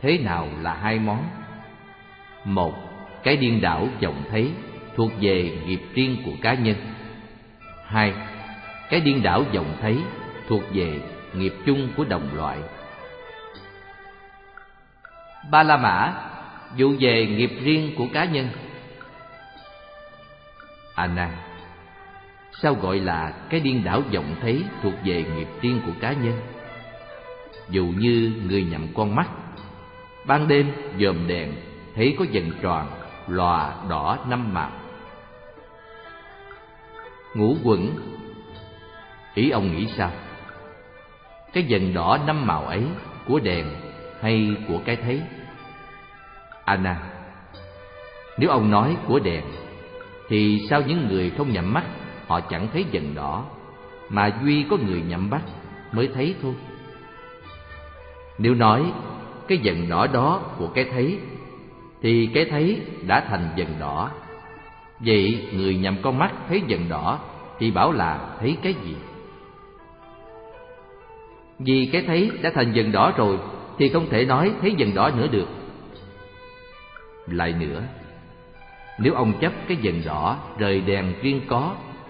thế nào là hai món? Một, cái điên đảo vọng thấy thuộc về nghiệp riêng của cá nhân. Hai, cái điên đảo vọng thấy thuộc về nghiệp chung của đồng loại. Ba la mã vụ về nghiệp riêng của cá nhân. A Nan, sao gọi là cái điên đảo vọng thấy thuộc về nghiệp riêng của cá nhân? Dụ như người nhắm con mắt, ban đêm dòm đèn thấy có vầng tròn lòa đỏ năm màu. Ngũ quẩn, ý ông nghĩ sao? Cái vầng đỏ năm màu ấy của đèn hay của cái thấy? A Nan, nếu ông nói của đèn thì sao những người không nhắm mắt họ chẳng thấy vầng đỏ, mà duy có người nhắm mắt mới thấy thôi? Nếu nói cái vầng đỏ đó của cái thấy thì cái thấy đã thành vầng đỏ. Vậy người nhắm con mắt thấy vầng đỏ thì bảo là thấy cái gì? Vì cái thấy đã thành vầng đỏ rồi thì không thể nói thấy vầng đỏ nữa được. Lại nữa, nếu ông chấp cái vầng đỏ rời đèn riêng có,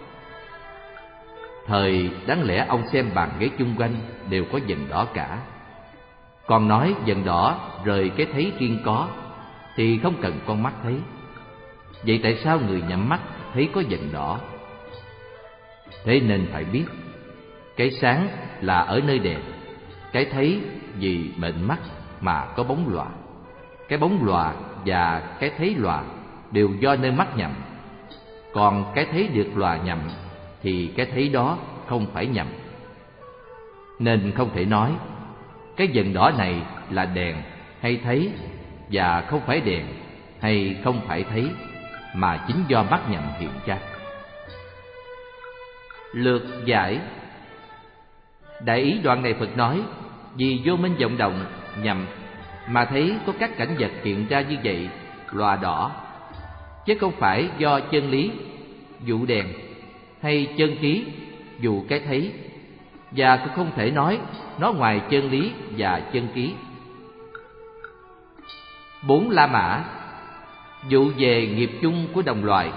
thời đáng lẽ ông xem bàn ghế chung quanh đều có vầng đỏ cả. Còn nói vầng đỏ rời cái thấy riêng có thì không cần con mắt thấy. Vậy tại sao người nhắm mắt thấy có vầng đỏ? Thế nên phải biết, cái sáng là ở nơi đèn, cái thấy vì bệnh mắt mà có bóng lòa. Cái bóng lòa và cái thấy lòa đều do nơi mắt nhầm. Còn cái thấy được lòa nhầm thì cái thấy đó không phải nhầm. Nên không thể nói cái vầng đỏ này là đèn hay thấy, và không phải đèn hay không phải thấy, mà chính do mắt nhầm hiện ra. Lược giải. Đại ý đoạn này Phật nói, vì vô minh vọng động nhầm mà thấy có các cảnh vật hiện ra như vậy, lòa đỏ, chứ không phải do chân lý dụ đèn hay chân trí dụ cái thấy, và cũng không thể nói nó ngoài chân lý và chân trí. Bốn la mã vụ về nghiệp chung của đồng loại.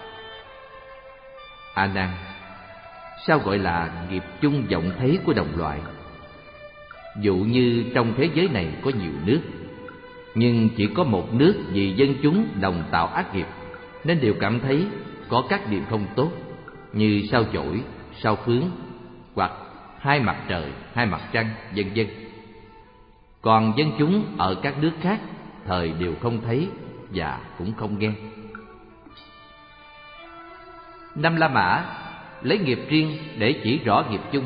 A Nan, sao gọi là nghiệp chung vọng thấy của đồng loại? Dụ như trong thế giới này có nhiều nước, nhưng chỉ có một nước vì dân chúng đồng tạo ác nghiệp nên đều cảm thấy có các điều không tốt, như sao chổi, sao phướng, hoặc hai mặt trời, hai mặt trăng, vân vân. Còn dân chúng ở các nước khác thời đều không thấy và cũng không nghe. Năm la mã lấy nghiệp riêng để chỉ rõ nghiệp chung.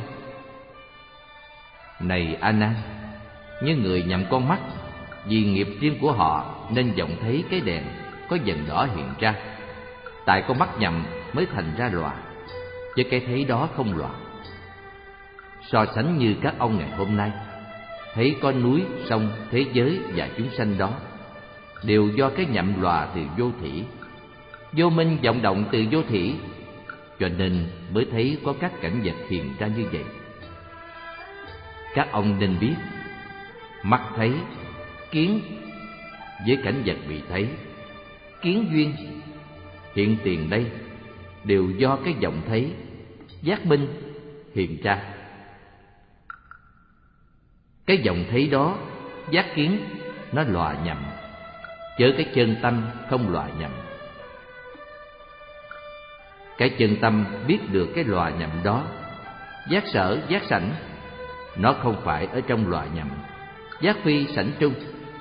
Này A Nan, như người nhắm con mắt, vì nghiệp riêng của họ nên vọng thấy cái đèn có vầng đỏ hiện ra. Tại con mắt nhầm mới thành ra lòa, chứ cái thấy đó không lòa. So sánh như các ông ngày hôm nay thấy có núi, sông, thế giới và chúng sanh đó, đều do cái nhậm lòa từ vô thỉ, vô minh vọng động từ vô thỉ, cho nên mới thấy có các cảnh vật hiện ra như vậy. Các ông nên biết, mắt thấy, kiến với cảnh vật bị thấy, kiến duyên hiện tiền đây đều do cái vọng thấy, giác minh hiện ra. Cái vọng thấy đó, giác kiến, nó lòa nhầm, chớ cái chân tâm không lòa nhầm. Cái chân tâm biết được cái lòa nhầm đó, giác sở, giác sảnh, nó không phải ở trong lòa nhầm, giác phi sảnh trung.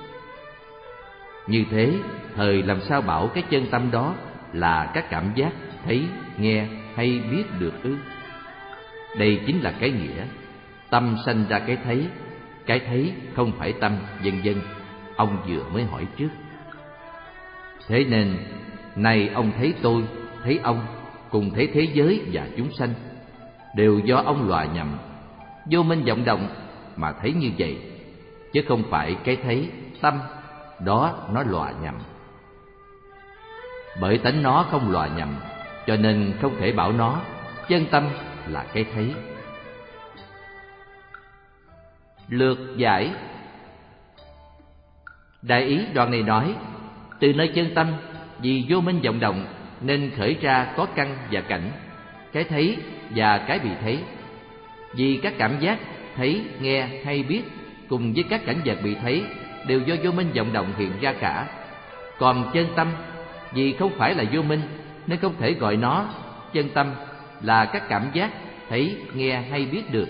Như thế, thời làm sao bảo cái chân tâm đó là các cảm giác thấy, nghe hay biết được ư? Đây chính là cái nghĩa tâm sanh ra cái thấy không phải tâm, vân vân. Ông vừa mới hỏi trước. Thế nên nay ông thấy tôi, thấy ông, cùng thấy thế giới và chúng sanh, đều do ông lòa nhầm, vô minh vọng động mà thấy như vậy, chứ không phải cái thấy tâm đó nó lòa nhầm. Bởi tánh nó không lòa nhầm, cho nên không thể bảo nó chân tâm là cái thấy. Lược giải. Đại ý đoạn này nói, từ nơi chân tâm, vì vô minh vọng động nên khởi ra có căn và cảnh, cái thấy và cái bị thấy. Vì các cảm giác thấy, nghe hay biết cùng với các cảnh vật bị thấy đều do vô minh vọng động hiện ra cả. Còn chân tâm, vì không phải là vô minh nên không thể gọi nó chân tâm là các cảm giác thấy, nghe hay biết được.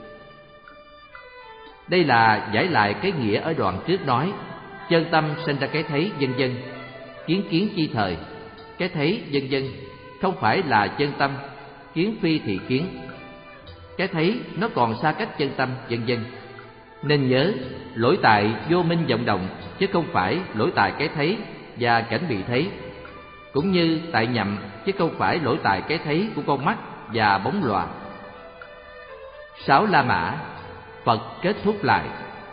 Đây là giải lại cái nghĩa ở đoạn trước nói, chân tâm sinh ra cái thấy vân vân, kiến kiến chi thời, cái thấy vân vân không phải là chân tâm, kiến phi thì kiến. Cái thấy nó còn xa cách chân tâm vân vân. Nên nhớ, lỗi tại vô minh vọng động chứ không phải lỗi tại cái thấy và cảnh bị thấy, cũng như tại nhầm chứ không phải lỗi tại cái thấy của con mắt và bóng lòa. 6 La Mã, Phật kết thúc lại.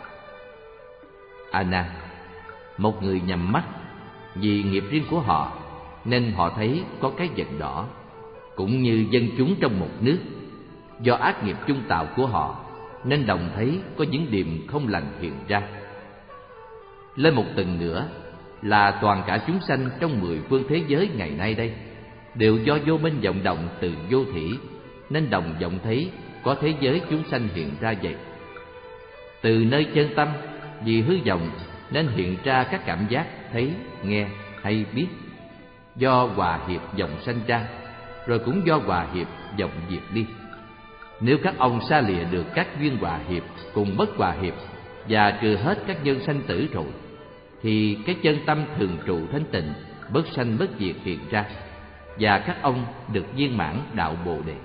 A Nan, một người nhắm mắt, vì nghiệp riêng của họ nên họ thấy có cái vật đỏ, cũng như dân chúng trong một nước, do ác nghiệp chung tạo của họ nên đồng thấy có những điềm không lành hiện ra. Lên một tầng nữa là toàn cả chúng sanh trong 10 phương thế giới ngày nay đây đều do vô minh vọng động từ vô thỉ nên đồng vọng thấy có thế giới chúng sanh hiện ra vậy. Từ nơi chân tâm, vì hư vọng nên hiện ra các cảm giác thấy, nghe hay biết, do hòa hiệp vọng sanh ra, rồi cũng do hòa hiệp vọng diệt đi. Nếu các ông xa lìa được các duyên hòa hiệp cùng bất hòa hiệp và trừ hết các nhân sanh tử rồi, thì cái chân tâm thường trụ thanh tịnh, bất sanh bất diệt hiện ra, và các ông được viên mãn đạo Bồ Đề.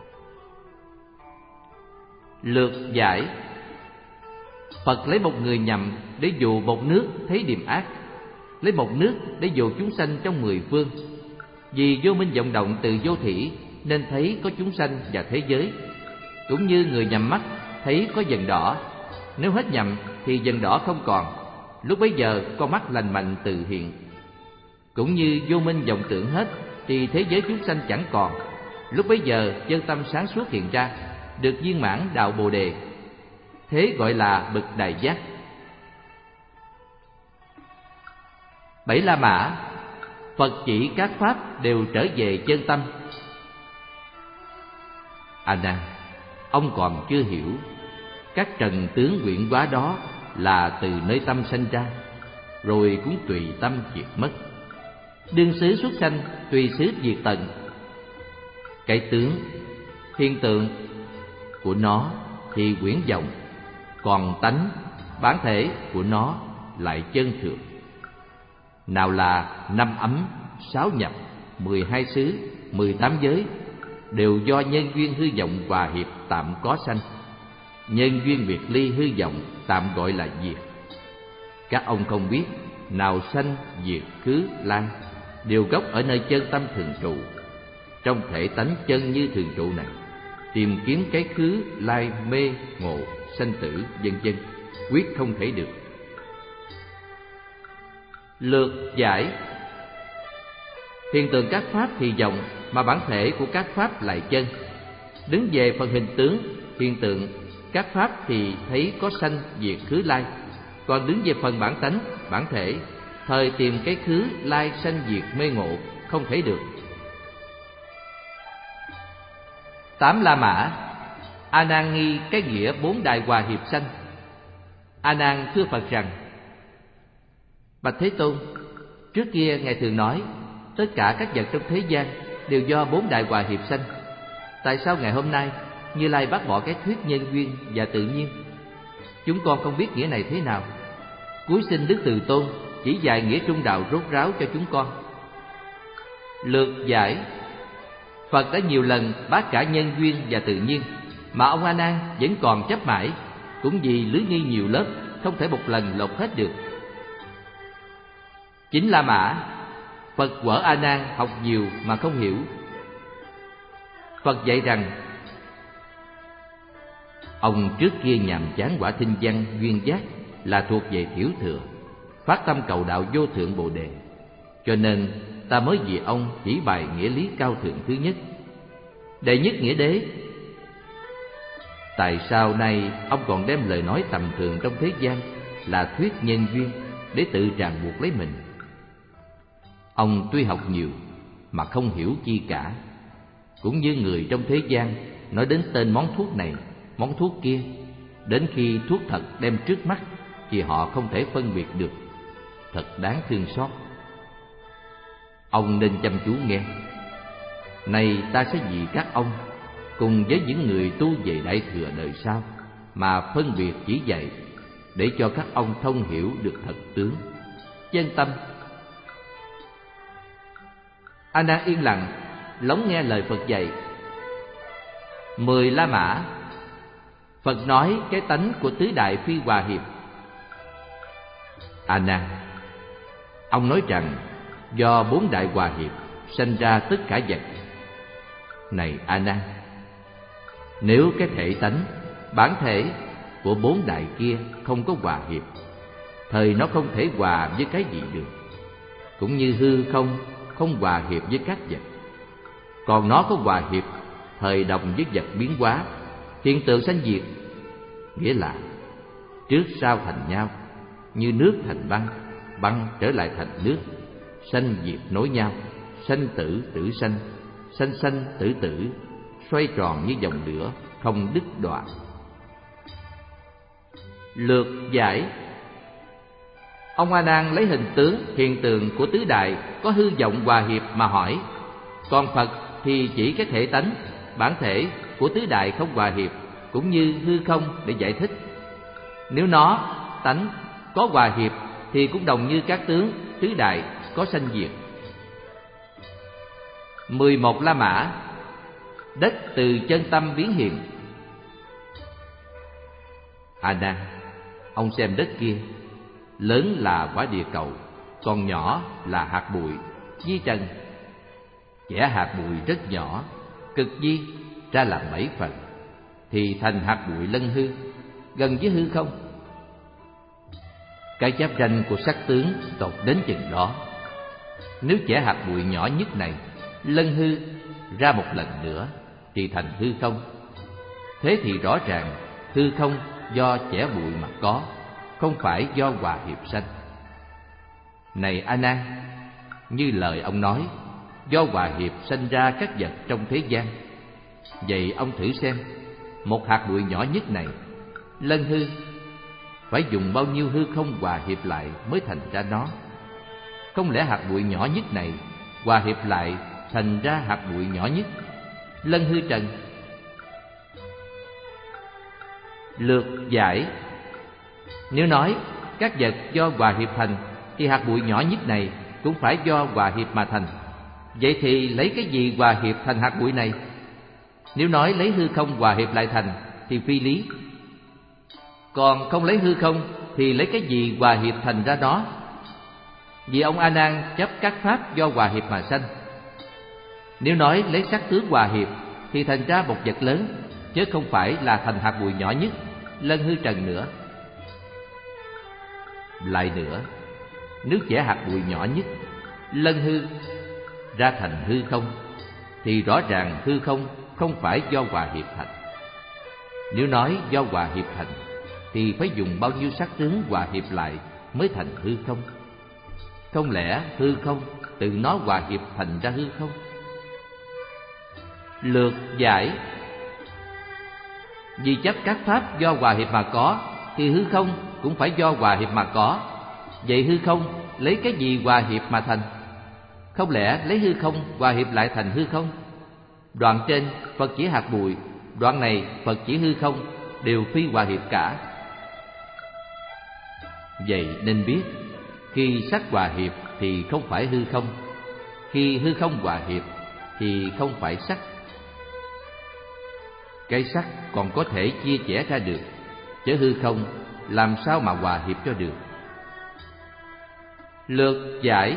Lược giải. Phật lấy một người nhầm để dụ một nước thấy điềm ác, lấy một nước để dụ chúng sanh trong 10 phương. Vì vô minh vọng động từ vô thỉ nên thấy có chúng sanh và thế giới, cũng như người nhắm mắt thấy có vần đỏ. Nếu hết nhầm thì vần đỏ không còn, lúc bấy giờ con mắt lành mạnh tự hiện. Cũng như vô minh vọng tưởng hết thì thế giới chúng sanh chẳng còn, lúc bấy giờ chân tâm sáng suốt hiện ra, được viên mãn đạo Bồ Đề. Thế gọi là bậc đại giác. 7 La Mã, Phật chỉ các pháp đều trở về chân tâm. A Nan, ông còn chưa hiểu, các trần tướng quyển hóa đó là từ nơi tâm sanh ra, rồi cũng tùy tâm diệt mất. Đương xứ xuất sanh, tùy xứ diệt tận. Cái tướng, hiện tượng của nó thì quyển vọng, còn tánh, bản thể của nó lại chân thực. Nào là 5 ấm, 6 nhập, 12 xứ, 18 giới đều do nhân duyên hư vọng hòa hiệp tạm có sanh. Nhân duyên biệt ly hư vọng tạm gọi là diệt. Các ông không biết, nào sanh, diệt, khứ, lai đều gốc ở nơi chân tâm thường trụ. Trong thể tánh chân như thường trụ này, tìm kiếm cái khứ, lai, mê, ngộ, sanh tử, vân vân, quyết không thể được. Lược giải. Hiện tượng các pháp thì vọng, mà bản thể của các pháp lại chân. Đứng về phần hình tướng, hiện tượng các pháp thì thấy có sanh, diệt, khứ, lai. Còn đứng về phần bản tánh, bản thể, thời tìm cái khứ, lai, sanh, diệt, mê, ngộ không thể được. 8 La Mã, A Nan nghi cái nghĩa 4 đại hòa hiệp sanh. A Nan thưa Phật rằng: Bạch Thế Tôn, trước kia ngài thường nói tất cả các vật trong thế gian đều do 4 đại hòa hiệp sanh. Tại sao ngày hôm nay Như Lai bác bỏ cái thuyết nhân duyên và tự nhiên? Chúng con không biết nghĩa này thế nào. Cúi xin Đức Từ Tôn chỉ dạy nghĩa trung đạo rốt ráo cho chúng con. Lược giải. Phật đã nhiều lần bác cả nhân duyên và tự nhiên, mà ông A Nan vẫn còn chấp mãi, cũng vì lưới nghi nhiều lớp, không thể một lần lột hết được. 9 La Mã, Phật quở A Nan học nhiều mà không hiểu. Phật dạy rằng: Ông trước kia nhàm chán quả thinh văn duyên giác là thuộc về thiểu thừa, phát tâm cầu đạo vô thượng Bồ Đề, cho nên ta mới vì ông chỉ bài nghĩa lý cao thượng thứ nhất, đệ nhất nghĩa đế. Tại sao nay ông còn đem lời nói tầm thường trong thế gian là thuyết nhân duyên, để tự ràng buộc lấy mình. Ông tuy học nhiều mà không hiểu chi cả, cũng như người trong thế gian nói đến tên món thuốc này, món thuốc kia, đến khi thuốc thật đem trước mắt thì họ không thể phân biệt được. Thật đáng thương xót. Ông nên chăm chú nghe. Này, ta sẽ vì các ông cùng với những người tu về Đại Thừa đời sau mà phân biệt chỉ dạy, để cho các ông thông hiểu được thật tướng, chân tâm. A Nan yên lặng lắng nghe lời Phật dạy. 10 La Mã. Phật nói cái tánh của tứ đại phi hòa hiệp. A Nan, ông nói rằng do 4 đại hòa hiệp sanh ra tất cả vật. Này A Nan, nếu cái thể tánh, bản thể của 4 đại kia không có hòa hiệp, thời nó không thể hòa với cái gì được. Cũng như hư không không hòa hiệp với các vật. Còn nó có hòa hiệp, thời đồng với vật biến hóa, hiện tượng sanh diệt. Nghĩa là trước sau thành nhau, như nước thành băng, băng trở lại thành nước, sanh diệt nối nhau, sanh tử tử sanh, sanh sanh tử tử, xoay tròn như dòng lửa không đứt đoạn. Lược giải. Ông A Nan lấy hình tướng hiện tượng của tứ đại có hư vọng hòa hiệp mà hỏi. Còn Phật thì chỉ cái thể tánh, bản thể của tứ đại không hòa hiệp, cũng như hư không để giải thích. Nếu nó, tánh, có hòa hiệp thì cũng đồng như các tướng tứ đại có sanh diệt. 11 La Mã. Đất từ chân tâm biến hiện. A Nan, ông xem đất kia, lớn là quả địa cầu, còn nhỏ là hạt bụi, di trần. Chẻ hạt bụi rất nhỏ, cực di ra làm 7 phần, thì thành hạt bụi lân hư, gần với hư không. Cái giáp ranh của sắc tướng tột đến chừng đó. Nếu chẻ hạt bụi nhỏ nhất này lân hư ra một lần nữa thì thành hư không. Thế thì rõ ràng hư không do chẻ bụi mà có, không phải do hòa hiệp sanh. Này A Nan, như lời ông nói, do hòa hiệp sanh ra các vật trong thế gian. Vậy ông thử xem, một hạt bụi nhỏ nhất này lân hư, phải dùng bao nhiêu hư không hòa hiệp lại mới thành ra nó? Không lẽ hạt bụi nhỏ nhất này hòa hiệp lại thành ra hạt bụi nhỏ nhất, lân hư trần? Lược giải. Nếu nói các vật do hòa hiệp thành, thì hạt bụi nhỏ nhất này cũng phải do hòa hiệp mà thành. Vậy thì lấy cái gì hòa hiệp thành hạt bụi này? Nếu nói lấy hư không hòa hiệp lại thành thì phi lý. Còn không lấy hư không thì lấy cái gì hòa hiệp thành ra đó? Vì ông A Nan chấp các pháp do hòa hiệp mà sanh. Nếu nói lấy sắc tướng hòa hiệp thì thành ra một vật lớn, chứ không phải là thành hạt bụi nhỏ nhất, lân hư trần nữa. Lại nữa, nếu chẻ hạt bụi nhỏ nhất, lân hư ra thành hư không, thì rõ ràng hư không không phải do hòa hiệp thành. Nếu nói do hòa hiệp thành thì phải dùng bao nhiêu sắc tướng hòa hiệp lại mới thành hư không? Không lẽ hư không tự nó hòa hiệp thành ra hư không? Lược giải. Vì chấp các pháp do hòa hiệp mà có, thì hư không cũng phải do hòa hiệp mà có. Vậy hư không lấy cái gì hòa hiệp mà thành? Không lẽ lấy hư không hòa hiệp lại thành hư không? Đoạn trên Phật chỉ hạt bụi, đoạn này Phật chỉ hư không, đều phi hòa hiệp cả. Vậy nên biết, khi sắc hòa hiệp thì không phải hư không, khi hư không hòa hiệp thì không phải sắc. Cái sắc còn có thể chia chẻ ra được, chứ hư không làm sao mà hòa hiệp cho được? Lược giải.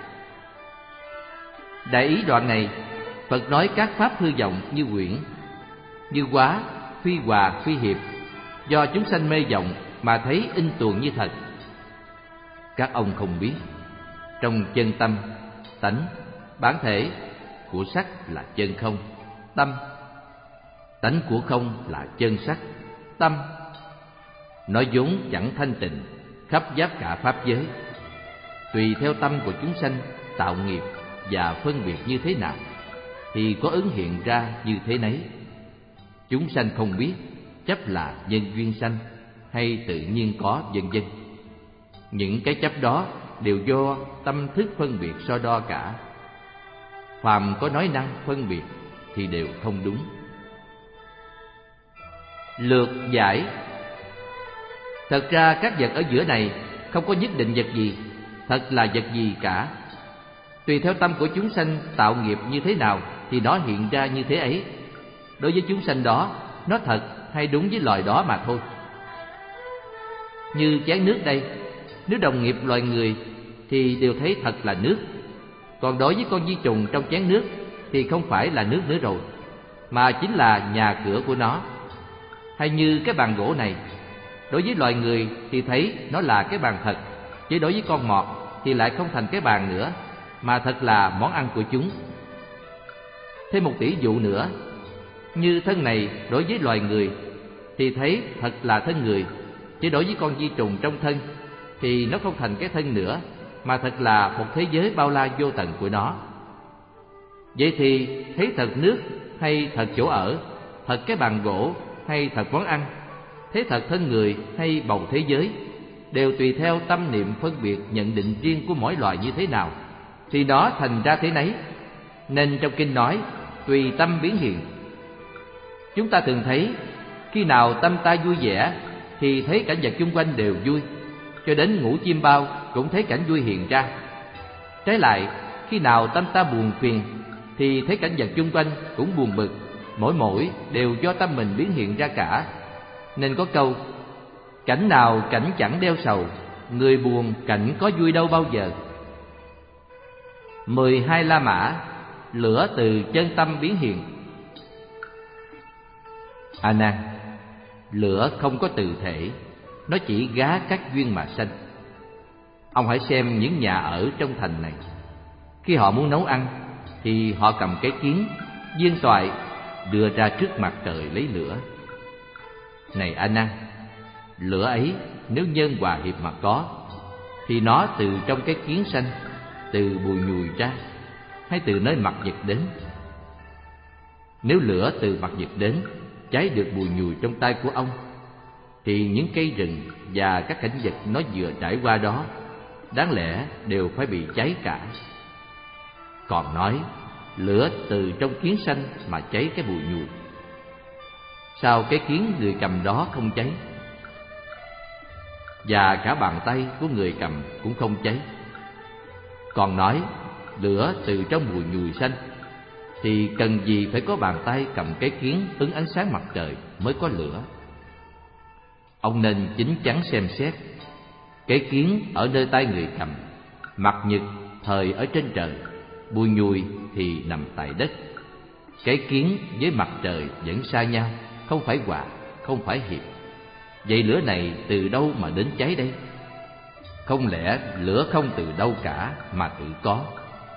Đại ý đoạn này, Phật nói các pháp hư vọng như quyển, như hóa, phi hòa, phi hiệp, do chúng sanh mê vọng mà thấy in tuồng như thật. Các ông không biết, trong chân tâm, tánh, bản thể của sắc là chân không, tâm. Tánh của không là chân sắc, tâm. Nó vốn chẳng thanh tịnh, khắp giáp cả pháp giới. Tùy theo tâm của chúng sanh tạo nghiệp và phân biệt như thế nào thì có ứng hiện ra như thế nấy. Chúng sanh không biết chấp là nhân duyên sanh hay tự nhiên có, vân vân. Những cái chấp đó đều do tâm thức phân biệt so đo cả. Phàm có nói năng phân biệt thì đều không đúng. Lược giải. Thật ra các vật ở giữa này không có nhất định vật gì, thật là vật gì cả. Tùy theo tâm của chúng sanh tạo nghiệp như thế nào thì nó hiện ra như thế ấy. Đối với chúng sanh đó, nó thật hay đúng với loài đó mà thôi. Như chén nước đây, nếu đồng nghiệp loài người thì đều thấy thật là nước. Còn đối với con vi trùng trong chén nước thì không phải là nước nữa rồi, mà chính là nhà cửa của nó. Hay như cái bàn gỗ này, đối với loài người thì thấy nó là cái bàn thật, chứ đối với con mọt thì lại không thành cái bàn nữa, mà thật là món ăn của chúng. Thêm một tỷ dụ nữa, như thân này đối với loài người thì thấy thật là thân người, chứ đối với con vi trùng trong thân thì nó không thành cái thân nữa, mà thật là một thế giới bao la vô tận của nó. Vậy thì thấy thật nước hay thật chỗ ở, thật cái bàn gỗ hay thật món ăn, thấy thật thân người hay bầu thế giới, đều tùy theo tâm niệm phân biệt nhận định riêng của mỗi loài như thế nào thì nó thành ra thế nấy. Nên trong kinh nói tùy tâm biến hiện. Chúng ta thường thấy khi nào tâm ta vui vẻ thì thấy cảnh vật xung quanh đều vui, cho đến ngủ chim bao cũng thấy cảnh vui hiện ra. Trái lại, khi nào tâm ta buồn phiền thì thấy cảnh vật xung quanh cũng buồn bực, mỗi đều do tâm mình biến hiện ra cả. Nên có câu: cảnh nào cảnh chẳng đeo sầu, người buồn cảnh có vui đâu bao giờ. 12 La Mã, lửa từ chân tâm biến hiện. A Nan, lửa không có từ thể, nó chỉ gá các duyên mà sanh. Ông hãy xem những nhà ở trong thành này, khi họ muốn nấu ăn thì họ cầm cái kiến, viên toại đưa ra trước mặt trời lấy lửa. Này A Nan, lửa ấy nếu nhân hòa hiệp mà có thì nó từ trong cái kiến sanh, từ bùi nhùi ra, hay từ nơi mặt vật đến. Nếu lửa từ mặt vật đến cháy được bùi nhùi trong tay của ông thì những cây rừng và các cảnh vật nó vừa trải qua đó đáng lẽ đều phải bị cháy cả. Còn nói lửa từ trong kiến sanh mà cháy cái bùi nhùi, sao cái kiến người cầm đó không cháy? Và cả bàn tay của người cầm cũng không cháy. Còn nói lửa từ trong bùi nhùi sanh thì cần gì phải có bàn tay cầm cái kiến ứng ánh sáng mặt trời mới có lửa. Ông nên chín chắn xem xét. Cái kiến ở nơi tay người cầm, mặt nhật thời ở trên trời, bùi nhùi thì nằm tại đất. Cái kiến với mặt trời vẫn xa nhau, không phải hòa, không phải hiệp. Vậy lửa này từ đâu mà đến cháy đây? Không lẽ lửa không từ đâu cả mà tự có?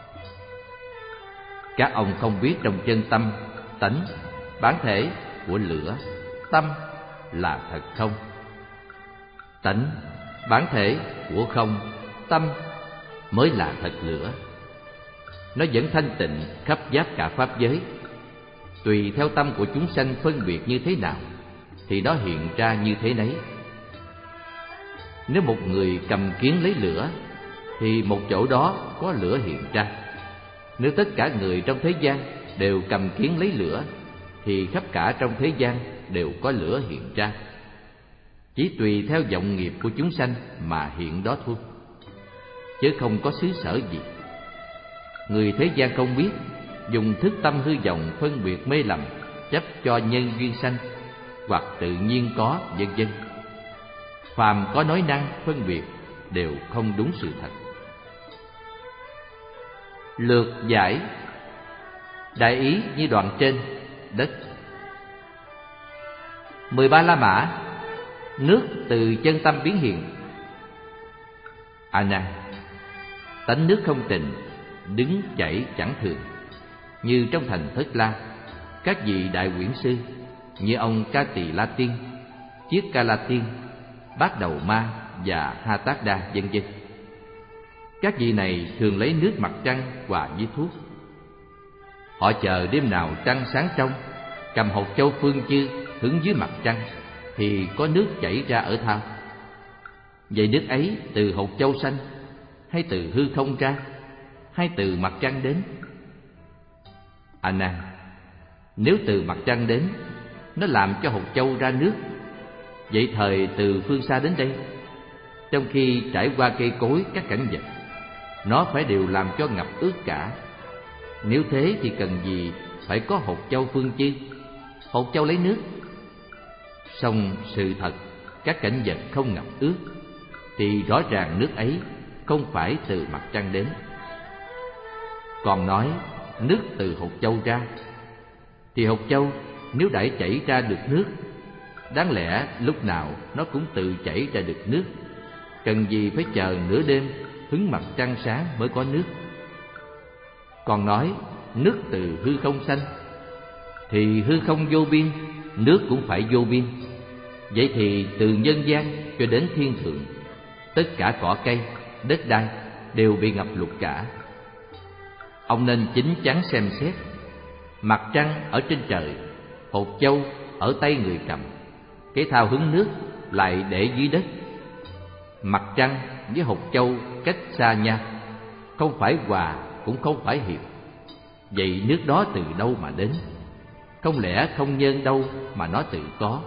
Các ông không biết trong chân tâm, tánh, bản thể của lửa, tâm là thật không? Tánh, bản thể của không, tâm mới là thật lửa. Nó vẫn thanh tịnh khắp giáp cả pháp giới. Tùy theo tâm của chúng sanh phân biệt như thế nào thì nó hiện ra như thế nấy. Nếu một người cầm kiến lấy lửa thì một chỗ đó có lửa hiện ra. Nếu tất cả người trong thế gian đều cầm kiến lấy lửa thì khắp cả trong thế gian đều có lửa hiện ra. Chỉ tùy theo vọng nghiệp của chúng sanh mà hiện đó thôi, chứ không có xứ sở gì. Người thế gian không biết, dùng thức tâm hư vọng phân biệt mê lầm, chấp cho nhân duyên sanh hoặc tự nhiên có, vân vân. Phàm có nói năng phân biệt đều không đúng sự thật. Lược giải. Đại ý như đoạn trên, đất. 13 La Mã, nước từ chân tâm biến hiện. A Nan, tánh nước không tịnh, đứng chảy chẳng thường. Như trong thành Thất La, các vị đại quyển sư như ông Ca Tỳ La Tiên, Chiết Ca La Tiên, Bát Đầu Ma và Hattada, vân vân. Các vị này thường lấy nước mặt trăng hòa với thuốc. Họ chờ đêm nào trăng sáng trong, cầm hột châu phương chư hứng dưới mặt trăng thì có nước chảy ra ở thau. Vậy nước ấy từ hột châu xanh, hay từ hư không ra, hay từ mặt trăng đến? A Nan, nếu từ mặt trăng đến, nó làm cho hột châu ra nước. Vậy thời từ phương xa đến đây, trong khi trải qua cây cối các cảnh vật, nó phải đều làm cho ngập ướt cả. Nếu thế thì cần gì phải có hột châu phương chư? Hột châu lấy nước. Song sự thật các cảnh vật không ngập ướt thì rõ ràng nước ấy không phải từ mặt trăng đến. Còn nói nước từ hột châu ra, thì hột châu nếu đã chảy ra được nước, đáng lẽ lúc nào nó cũng tự chảy ra được nước, cần gì phải chờ nửa đêm hứng mặt trăng sáng mới có nước. Còn nói nước từ hư không xanh, thì hư không vô biên, nước cũng phải vô biên. Vậy thì từ nhân gian cho đến thiên thượng, tất cả cỏ cây, đất đai đều bị ngập lụt cả. Ông nên chín chắn xem xét. Mặt trăng ở trên trời, hột châu ở tay người cầm, cái thao hứng nước lại để dưới đất. Mặt trăng với hột châu cách xa nhau, không phải hòa cũng không phải hiệp. Vậy nước đó từ đâu mà đến? Không lẽ không nhân đâu mà nó tự có?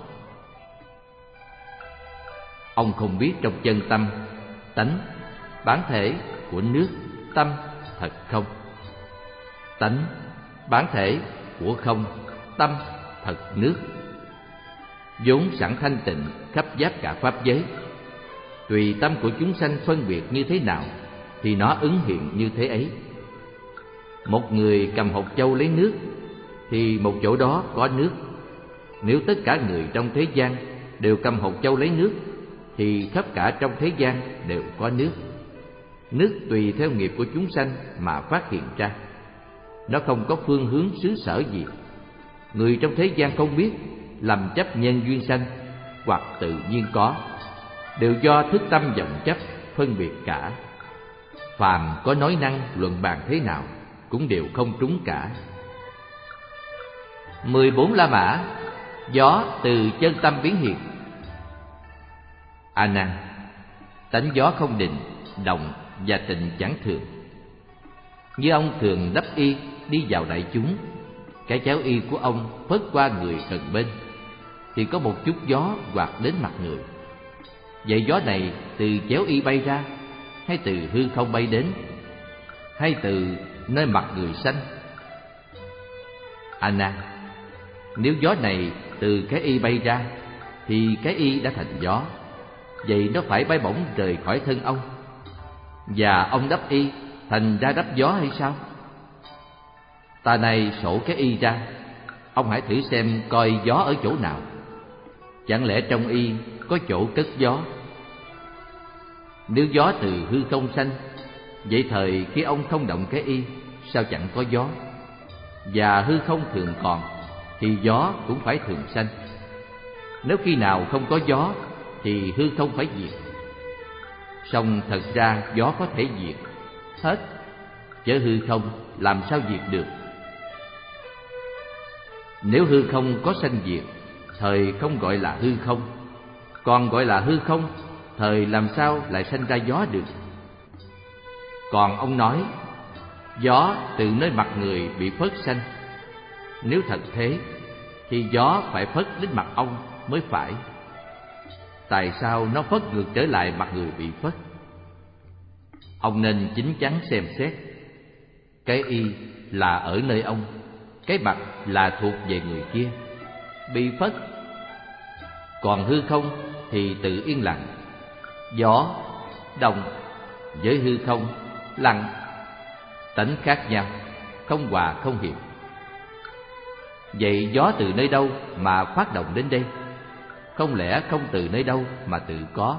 Ông không biết trong chân tâm, tánh, bản thể của nước, tâm thật không? Tánh, bản thể của không, tâm thật nước, vốn sẵn thanh tịnh khắp giáp cả pháp giới. Tùy tâm của chúng sanh phân biệt như thế nào thì nó ứng hiện như thế ấy. Một người cầm hột châu lấy nước thì một chỗ đó có nước. Nếu tất cả người trong thế gian đều cầm hột châu lấy nước thì khắp cả trong thế gian đều có nước. Nước tùy theo nghiệp của chúng sanh mà phát hiện ra. Nó không có phương hướng xứ sở gì. Người trong thế gian không biết, lầm chấp nhân duyên sanh hoặc tự nhiên có, đều do thức tâm vọng chấp phân biệt cả. Phàm có nói năng luận bàn thế nào cũng đều không trúng cả. 14 La Mã, gió từ chân tâm biến hiện. A Nan, tánh gió không định, động và tịnh chẳng thường. Như ông thường đắp y đi vào đại chúng, cái cháo y của ông phất qua người gần bên thì có một chút gió quạt đến mặt người. Vậy gió này từ chéo y bay ra, hay từ hư không bay đến, hay từ nơi mặt người sanh? A Nan, nếu gió này từ cái y bay ra thì cái y đã thành gió. Vậy nó phải bay bổng rời khỏi thân ông, và ông đắp y thành ra đắp gió hay sao? Ta này sổ cái y ra, ông hãy thử xem coi gió ở chỗ nào. Chẳng lẽ trong y có chỗ cất gió? Nếu gió từ hư không sanh, vậy thời khi ông không động cái y, sao chẳng có gió? Và hư không thường còn thì gió cũng phải thường sanh. Nếu khi nào không có gió thì hư không phải diệt. Song thật ra gió có thể diệt hết, chớ hư không làm sao diệt được? Nếu hư không có sanh diệt, thời không gọi là hư không. Còn gọi là hư không, thời làm sao lại sanh ra gió được? Còn ông nói gió từ nơi mặt người bị phất sanh. Nếu thật thế thì gió phải phất đến mặt ông mới phải. Tại sao nó phất ngược trở lại mặt người bị phất? Ông nên chín chắn xem xét. Cái y là ở nơi ông, cái mặt là thuộc về người kia, bị phất. Còn hư không thì tự yên lặng. Gió, động với hư không, lặng, tánh khác nhau, không hòa không hiệp. Vậy gió từ nơi đâu mà phát động đến đây? Không lẽ không từ nơi đâu mà tự có?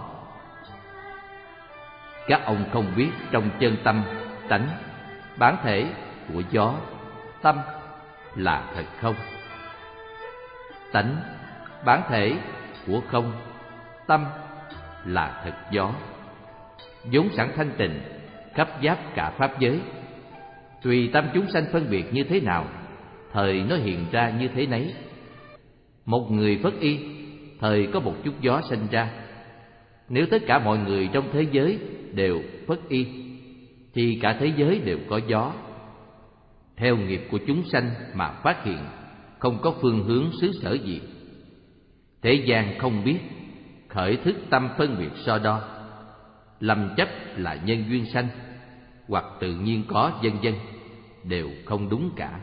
Các ông không biết trong chân tâm, tánh, bản thể của gió, tâm là thật không? Tánh, bản thể của không, tâm là thật gió, vốn sẵn thanh tịnh, khắp giáp cả pháp giới. Tùy tâm chúng sanh phân biệt như thế nào, thời nó hiện ra như thế nấy. Một người phất y, thời có một chút gió sinh ra. Nếu tất cả mọi người trong thế giới đều phất y, thì cả thế giới đều có gió. Theo nghiệp của chúng sanh mà phát hiện, không có phương hướng xứ sở gì. Thế gian không biết, khởi thức tâm phân biệt so đo, lầm chấp là nhân duyên sanh, hoặc tự nhiên có, vân vân, đều không đúng cả.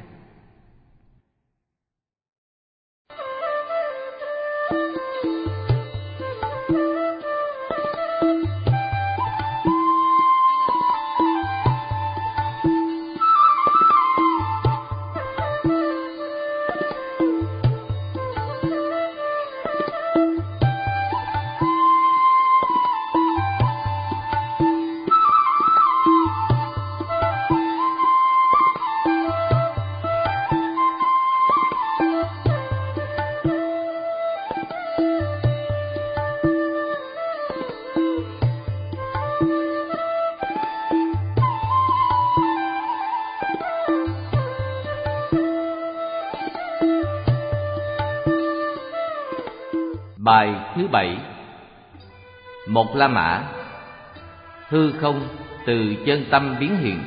Bài thứ 7. Một La Mã. Hư không từ chân tâm biến hiện.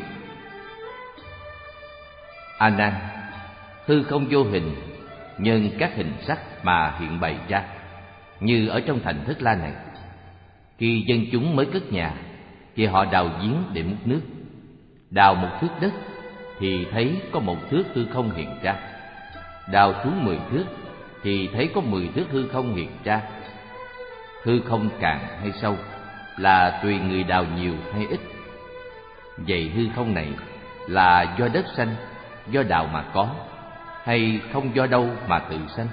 A Nan, hư không vô hình nhân các hình sắc mà hiện bày ra, như ở trong thành Thất La này. Khi dân chúng mới cất nhà thì họ đào giếng để múc nước. Đào một thước đất thì thấy có một thước hư không hiện ra. Đào xuống 10 thước thì thấy có 10 thước hư không hiện ra. Hư không cạn hay sâu là tùy người đào nhiều hay ít. Vậy hư không này là do đất sanh, do đào mà có, hay không do đâu mà tự sanh?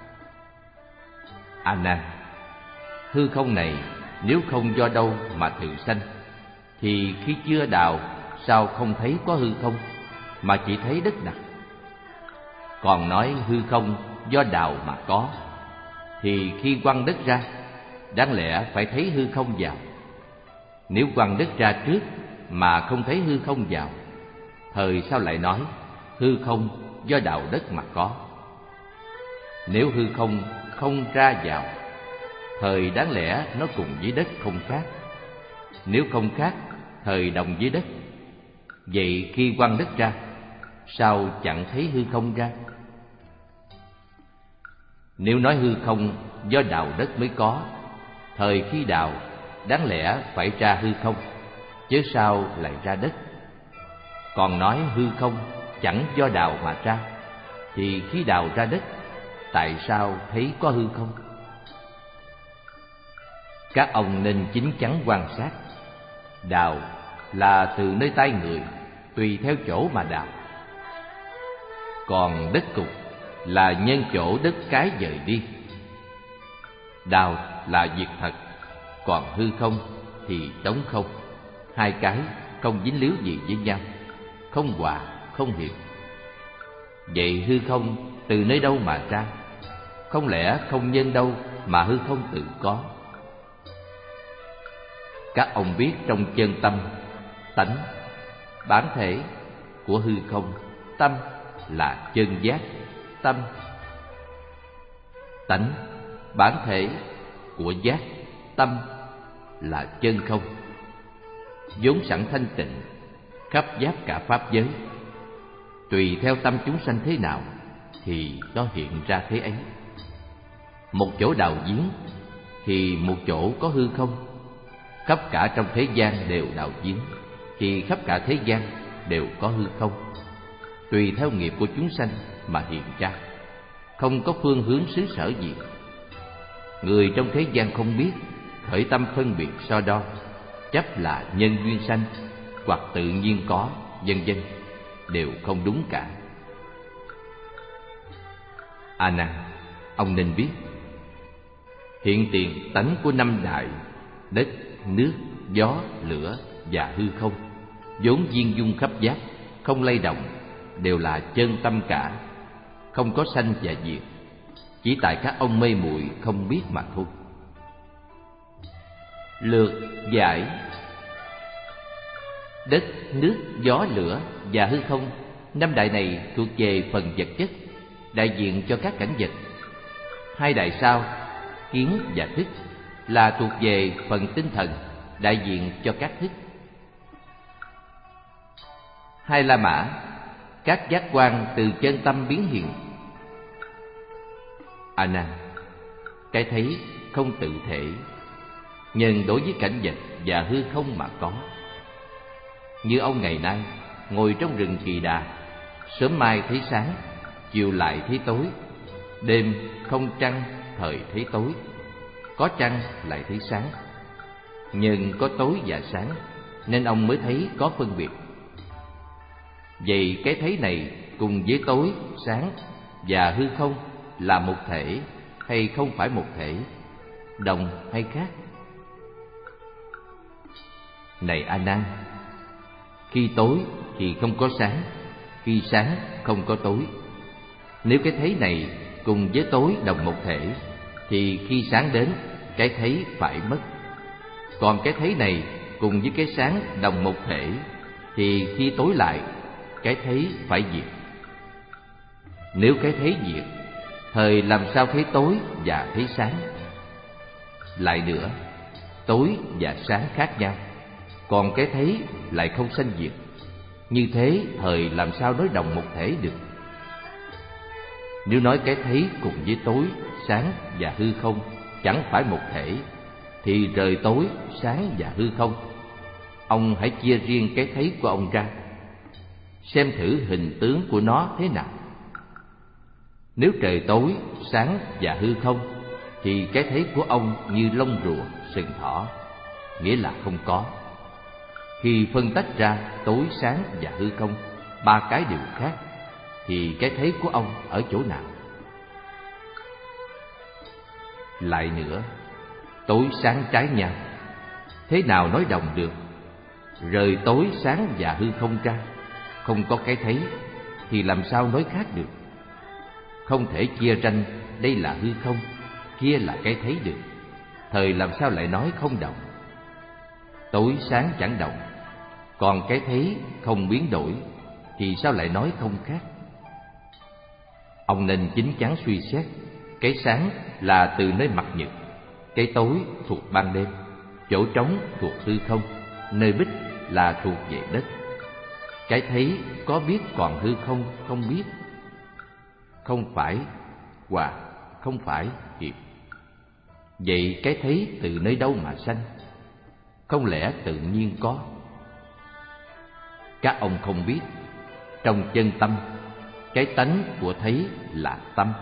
A Nan, hư không này nếu không do đâu mà tự sanh, thì khi chưa đào sao không thấy có hư không, mà chỉ thấy đất đặc? Còn nói hư không do đào mà có, thì khi quăng đất ra, đáng lẽ phải thấy hư không vào. Nếu quăng đất ra trước mà không thấy hư không vào, thời sao lại nói hư không do đào đất mà có? Nếu hư không không ra vào, thời đáng lẽ nó cùng với đất không khác. Nếu không khác, thời đồng với đất. Vậy khi quăng đất ra, sao chẳng thấy hư không ra? Nếu nói hư không do đào đất mới có, thời khi đào đáng lẽ phải ra hư không, chứ sao lại ra đất? Còn nói hư không chẳng do đào mà ra, thì khi đào ra đất, tại sao thấy có hư không? Các ông nên chín chắn quan sát. Đào là từ nơi tay người, tùy theo chỗ mà đào. Còn đất cục là nhân chỗ đất cái dời đi. Đào là việc thật, còn hư không thì trống không. Hai cái không dính líu gì với nhau, không hòa, không hiệp. Vậy hư không từ nơi đâu mà ra? Không lẽ không nhân đâu mà hư không tự có? Các ông biết trong chân tâm, tánh, bản thể của hư không, tâm là chân giác, tâm. Tánh, bản thể của giác, tâm là chân không, vốn sẵn thanh tịnh, khắp giáp cả pháp giới. Tùy theo tâm chúng sanh thế nào thì nó hiện ra thế ấy. Một chỗ đào giếng thì một chỗ có hư không. Khắp cả trong thế gian đều đào giếng thì khắp cả thế gian đều có hư không. Tùy theo nghiệp của chúng sanh mà hiện ra, không có phương hướng xứ sở gì. Người trong thế gian không biết, khởi tâm phân biệt so đo, chấp là nhân duyên sanh, hoặc tự nhiên có, vân vân, đều không đúng cả. A Nan, ông nên biết, hiện tiền tánh của năm đại: đất, nước, gió, lửa và hư không, vốn viên dung khắp giác, không lay động, đều là chân tâm cả, không có sanh và diệt. Chỉ tại các ông mê muội không biết mà thôi. Lược giải. Đất, nước, gió, lửa và hư không, năm đại này thuộc về phần vật chất, đại diện cho các cảnh vật. Hai đại sau, kiến và thức, là thuộc về phần tinh thần, đại diện cho các thức. Hai la mã, các giác quan từ chân tâm biến hiện. A Nan, cái thấy không tự thể, nhưng đối với cảnh vật và hư không mà có. Như ông ngày nay ngồi trong rừng Kỳ Đà, sớm mai thấy sáng, chiều lại thấy tối, đêm không trăng thời thấy tối, có trăng lại thấy sáng. Nhưng có tối và sáng nên ông mới thấy có phân biệt. Vậy cái thấy này cùng với tối, sáng và hư không là một thể hay không phải một thể, đồng hay khác? Này A Nan, khi tối thì không có sáng, khi sáng không có tối. Nếu cái thấy này cùng với tối đồng một thể thì khi sáng đến, cái thấy phải mất. Còn cái thấy này cùng với cái sáng đồng một thể thì khi tối lại, cái thấy phải diệt. Nếu cái thấy diệt, thời làm sao thấy tối và thấy sáng? Lại nữa, tối và sáng khác nhau, còn cái thấy lại không sanh diệt. Như thế thời làm sao nói đồng một thể được? Nếu nói cái thấy cùng với tối, sáng và hư không chẳng phải một thể, thì rời tối, sáng và hư không, ông hãy chia riêng cái thấy của ông ra, xem thử hình tướng của nó thế nào. Nếu trời tối, sáng và hư không, thì cái thấy của ông như lông rùa, sừng thỏ, nghĩa là không có. Khi phân tách ra tối, sáng và hư không, ba cái đều khác, thì cái thấy của ông ở chỗ nào? Lại nữa, tối sáng trái nhau, thế nào nói đồng được? Rời tối, sáng và hư không ra, không có cái thấy, thì làm sao nói khác được? Không thể chia ranh đây là hư không, kia là cái thấy được, thời làm sao lại nói không đồng? Tối sáng chẳng đồng, còn cái thấy không biến đổi, thì sao lại nói không khác? Ông nên chín chắn suy xét, cái sáng là từ nơi mặt nhật, cái tối thuộc ban đêm, chỗ trống thuộc hư không, nơi bích là thuộc về đất. Cái thấy có biết còn hư không không biết. Không phải hoặc không phải hiệp. Vậy cái thấy từ nơi đâu mà sanh? Không lẽ tự nhiên có? Các ông không biết, trong chân tâm, cái tánh của thấy là tâm.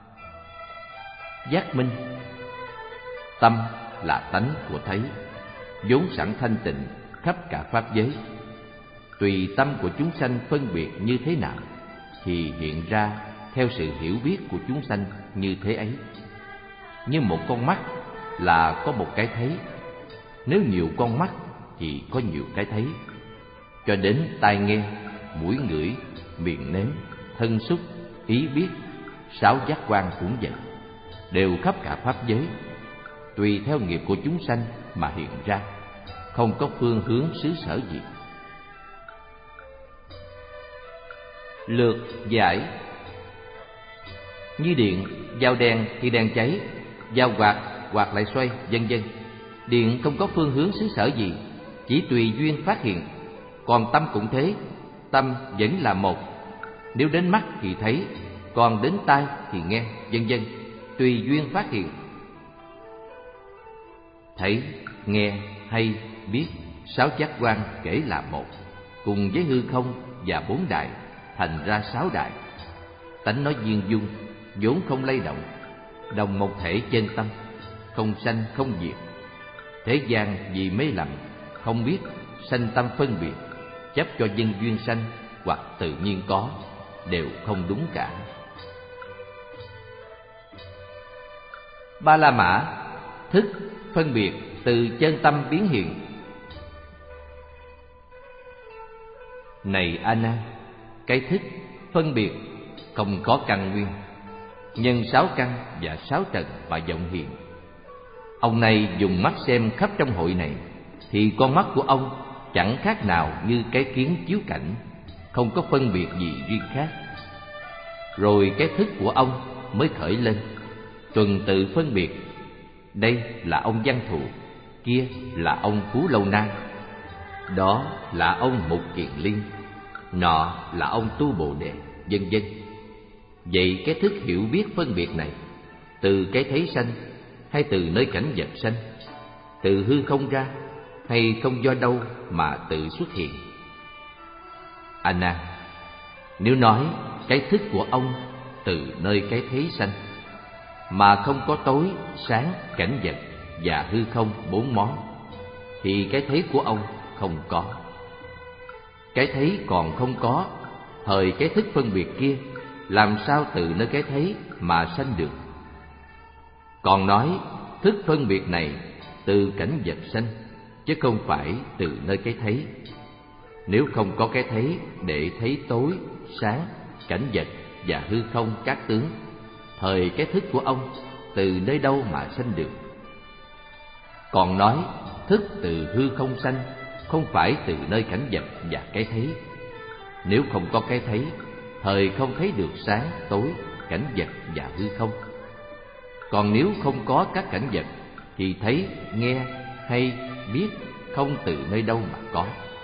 Giác minh, tâm là tánh của thấy, vốn sẵn thanh tịnh khắp cả pháp giới. Tùy tâm của chúng sanh phân biệt như thế nào, thì hiện ra theo sự hiểu biết của chúng sanh như thế ấy. Như một con mắt là có một cái thấy, nếu nhiều con mắt thì có nhiều cái thấy. Cho đến tai nghe, mũi ngửi, miệng nếm, thân xúc, ý biết, sáu giác quan cũng vậy, đều khắp cả pháp giới, tùy theo nghiệp của chúng sanh mà hiện ra, không có phương hướng xứ sở gì. Lược giải. Như điện, dao đèn thì đèn cháy, dao quạt lại xoay, vân vân. Điện không có phương hướng xứ sở gì, chỉ tùy duyên phát hiện. Còn tâm cũng thế, tâm vẫn là một. Nếu đến mắt thì thấy, còn đến tai thì nghe, vân vân, tùy duyên phát hiện. Thấy, nghe, hay, biết, sáu giác quan kể là một, cùng với hư không và bốn đại, thành ra sáu đại. Tánh nói viên dung, vốn không lay động, đồng một thể trên tâm, không sanh không diệt. Thế gian vì mê lầm, không biết, sanh tâm phân biệt, chấp cho nhân duyên sanh hoặc tự nhiên có, đều không đúng cả. Ba la mã, thức, phân biệt từ chân tâm biến hiện. Này A Nan, cái thức, phân biệt không có căn nguyên, nhân sáu căn và sáu trần mà vọng hiện. Ông này dùng mắt xem khắp trong hội này, thì con mắt của ông chẳng khác nào như cái kiến chiếu cảnh, không có phân biệt gì riêng khác. Rồi cái thức của ông mới khởi lên, tuần tự phân biệt. Đây là ông Văn Thù, kia là ông Phú Lâu Na, đó là ông Mục Kiền Liên, nọ là ông Tu Bồ Đề, vân vân. Vậy cái thức hiểu biết phân biệt này, từ cái thấy sanh hay từ nơi cảnh vật sanh, từ hư không ra hay không do đâu mà tự xuất hiện? A Nan, nếu nói cái thức của ông từ nơi cái thấy sanh, mà không có tối, sáng, cảnh vật và hư không bốn món, thì cái thấy của ông không có. Cái thấy còn không có, thời cái thức phân biệt kia làm sao từ nơi cái thấy mà sanh được? Còn nói thức phân biệt này từ cảnh vật sanh, chứ không phải từ nơi cái thấy. Nếu không có cái thấy để thấy tối, sáng, cảnh vật và hư không các tướng, thời cái thức của ông từ nơi đâu mà sanh được? Còn nói thức từ hư không sanh, không phải từ nơi cảnh vật và cái thấy. Nếu không có cái thấy, thời không thấy được sáng, tối, cảnh vật và hư không. Còn nếu không có các cảnh vật, thì thấy, nghe hay biết không từ nơi đâu mà có.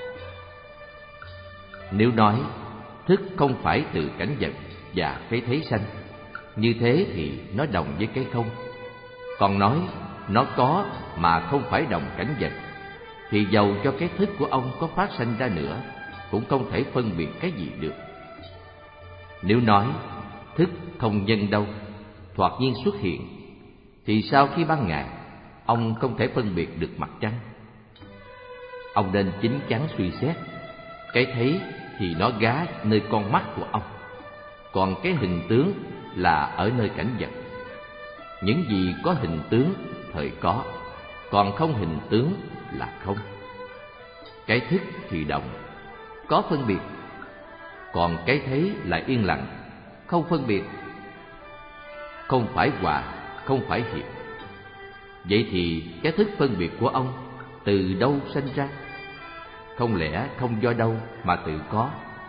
Nếu nói thức không phải từ cảnh vật và cái thấy sanh, như thế thì nó đồng với cái không. Còn nói nó có mà không phải đồng cảnh vật, thì dầu cho cái thức của ông có phát sanh ra nữa, cũng không thể phân biệt cái gì được. Nếu nói thức không nhân đâu, thoạt nhiên xuất hiện, thì sao khi ban ngày ông không thể phân biệt được mặt trăng? Ông nên chín chắn suy xét. Cái thấy thì nó gá nơi con mắt của ông, còn cái hình tướng là ở nơi cảnh vật. Những gì có hình tướng thời có, còn không hình tướng là không. Cái thức thì động, có phân biệt, còn cái thấy lại yên lặng, không phân biệt, không phải hòa, không phải hiệp. Vậy thì cái thức phân biệt của ông từ đâu sanh ra? Không lẽ không do đâu mà tự có?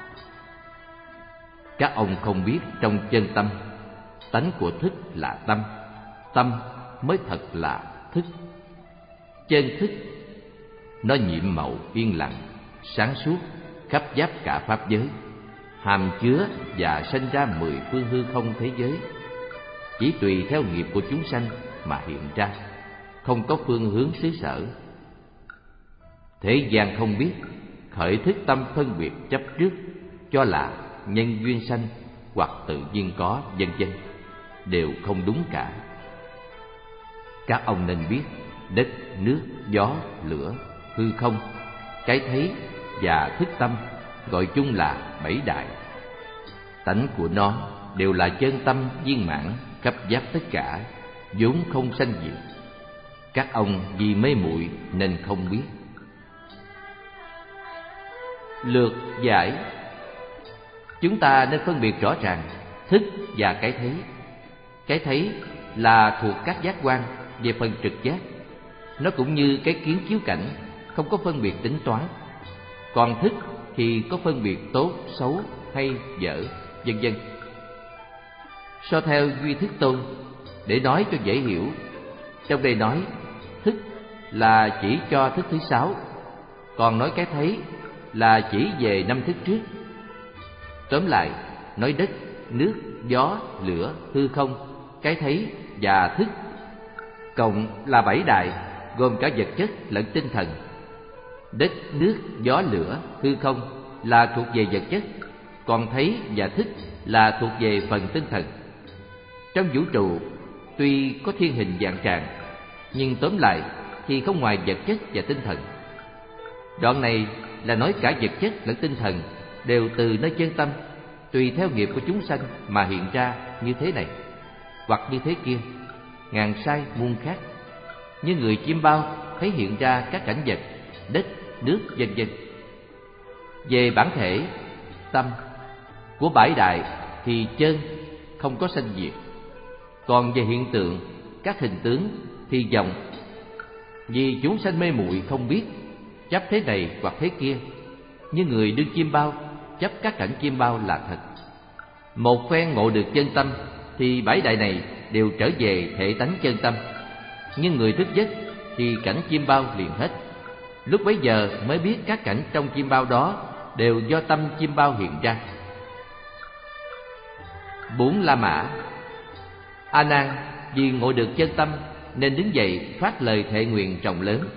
Các ông không biết trong chân tâm, tánh của thức là tâm, tâm mới thật là thức. Chân thức nó nhiệm màu yên lặng, sáng suốt, khắp giáp cả pháp giới, hàm chứa và sanh ra 10 phương hư không thế giới, chỉ tùy theo nghiệp của chúng sanh mà hiện ra, không có phương hướng xứ sở. Thế gian không biết, khởi thức tâm phân biệt chấp trước, cho là nhân duyên sanh hoặc tự nhiên có, vân vân, đều không đúng cả. Các ông nên biết đất, nước, gió, lửa, hư không, cái thấy và thức tâm gọi chung là bảy đại. Tánh của nó đều là chân tâm viên mãn, khắp giác tất cả, vốn không sanh diệt. Các ông vì mê muội nên không biết. Lược giải: chúng ta nên phân biệt rõ ràng thức và cái thấy. Cái thấy là thuộc các giác quan về phần trực giác, nó cũng như cái kiến chiếu cảnh, không có phân biệt tính toán. Còn thức thì có phân biệt tốt, xấu hay dở, vân vân. So theo Duy Thức Tôn, để nói cho dễ hiểu, trong đây nói thức là chỉ cho thức thứ 6, còn nói cái thấy là chỉ về 5 thức trước. Tóm lại, nói đất, nước, gió, lửa, hư không, cái thấy và thức cộng là 7 đại, gồm cả vật chất lẫn tinh thần. Đất, nước, gió, lửa, hư không là thuộc về vật chất, còn thấy và thức là thuộc về phần tinh thần. Trong vũ trụ tuy có thiên hình vạn trạng, nhưng tóm lại thì không ngoài vật chất và tinh thần. Đoạn này là nói cả vật chất lẫn tinh thần đều từ nơi chân tâm, tùy theo nghiệp của chúng sanh mà hiện ra như thế này hoặc như thế kia, ngàn sai muôn khác. Như người chim bao thấy hiện ra các cảnh vật đất, nước, vân vân. Về bản thể tâm của bảy đại thì chân không có sanh diệt. Còn về hiện tượng các hình tướng thì vọng Vì chúng sanh mê muội không biết, chấp thế này hoặc thế kia, như người đương chiêm bao chấp các cảnh chiêm bao là thật. Một phen ngộ được chân tâm thì bảy đại này đều trở về thể tánh chân tâm. Nhưng người thức giấc thì cảnh chiêm bao liền hết. Lúc bấy giờ mới biết các cảnh trong chiêm bao đó đều do tâm chiêm bao hiện ra. 4 La Mã. A Nan vì ngộ được chân tâm nên đứng dậy phát lời thệ nguyện rộng lớn.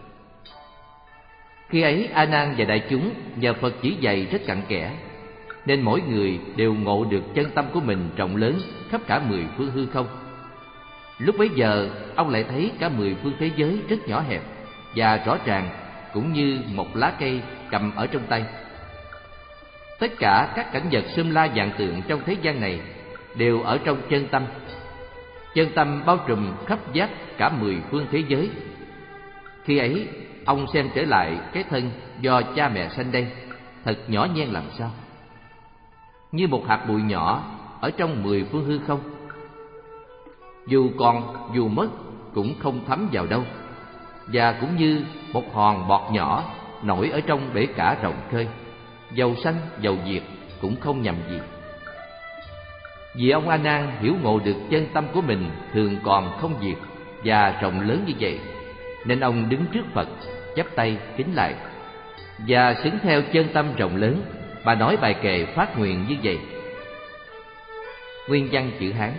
Khi ấy A Nan và đại chúng nhờ Phật chỉ dạy rất cặn kẽ, nên mỗi người đều ngộ được chân tâm của mình rộng lớn khắp cả 10 phương hư không. Lúc bấy giờ ông lại thấy cả 10 phương thế giới rất nhỏ hẹp và rõ ràng, cũng như một lá cây cầm ở trong tay. Tất cả các cảnh vật sum la vạn tượng trong thế gian này đều ở trong chân tâm. Chân tâm bao trùm khắp giác cả 10 phương thế giới. Khi ấy ông xem trở lại cái thân do cha mẹ sanh đây, thật nhỏ nhen làm sao, như một hạt bụi nhỏ ở trong 10 phương hư không. Dù còn dù mất cũng không thấm vào đâu, và cũng như một hòn bọt nhỏ nổi ở trong bể cả rộng khơi, dầu sanh dầu diệt cũng không nhầm gì. Vì ông A Nan hiểu ngộ được chân tâm của mình thường còn không diệt và rộng lớn như vậy, nên ông đứng trước Phật chắp tay kính lại, và xứng theo chân tâm rộng lớn mà nói bài kệ phát nguyện như vậy. Nguyên văn chữ Hán.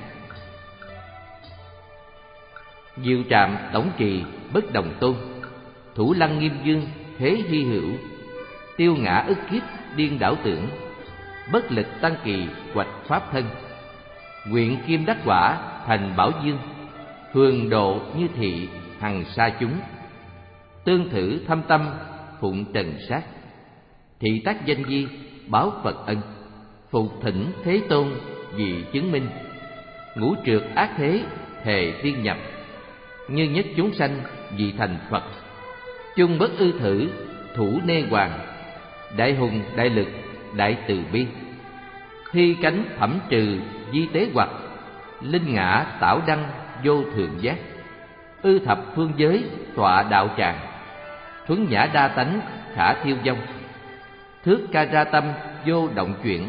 Diệu trạm tổng trì bất đồng tôn, thủ lăng nghiêm dương thế hy hữu, tiêu ngã ức kiếp điên đảo tưởng, bất lịch tăng kỳ hoạch pháp thân, nguyện kim đắc quả thành bảo dương, thường độ như thị hằng sa chúng, tương thử thâm tâm phụng trần sát, thị tác danh di báo Phật ân, phục thỉnh thế tôn vì chứng minh, ngũ trượt ác thế thề tiên nhập, như nhất chúng sanh vì thành Phật, chung bất ư thử thủ nê hoàng, đại hùng đại lực đại từ bi, thi cánh thẩm trừ di tế hoặc, linh ngã tảo đăng vô thường giác, ư thập phương giới tọa đạo tràng, thuấn nhã đa tánh khả thiêu vong, thước ca ra tâm vô động chuyển.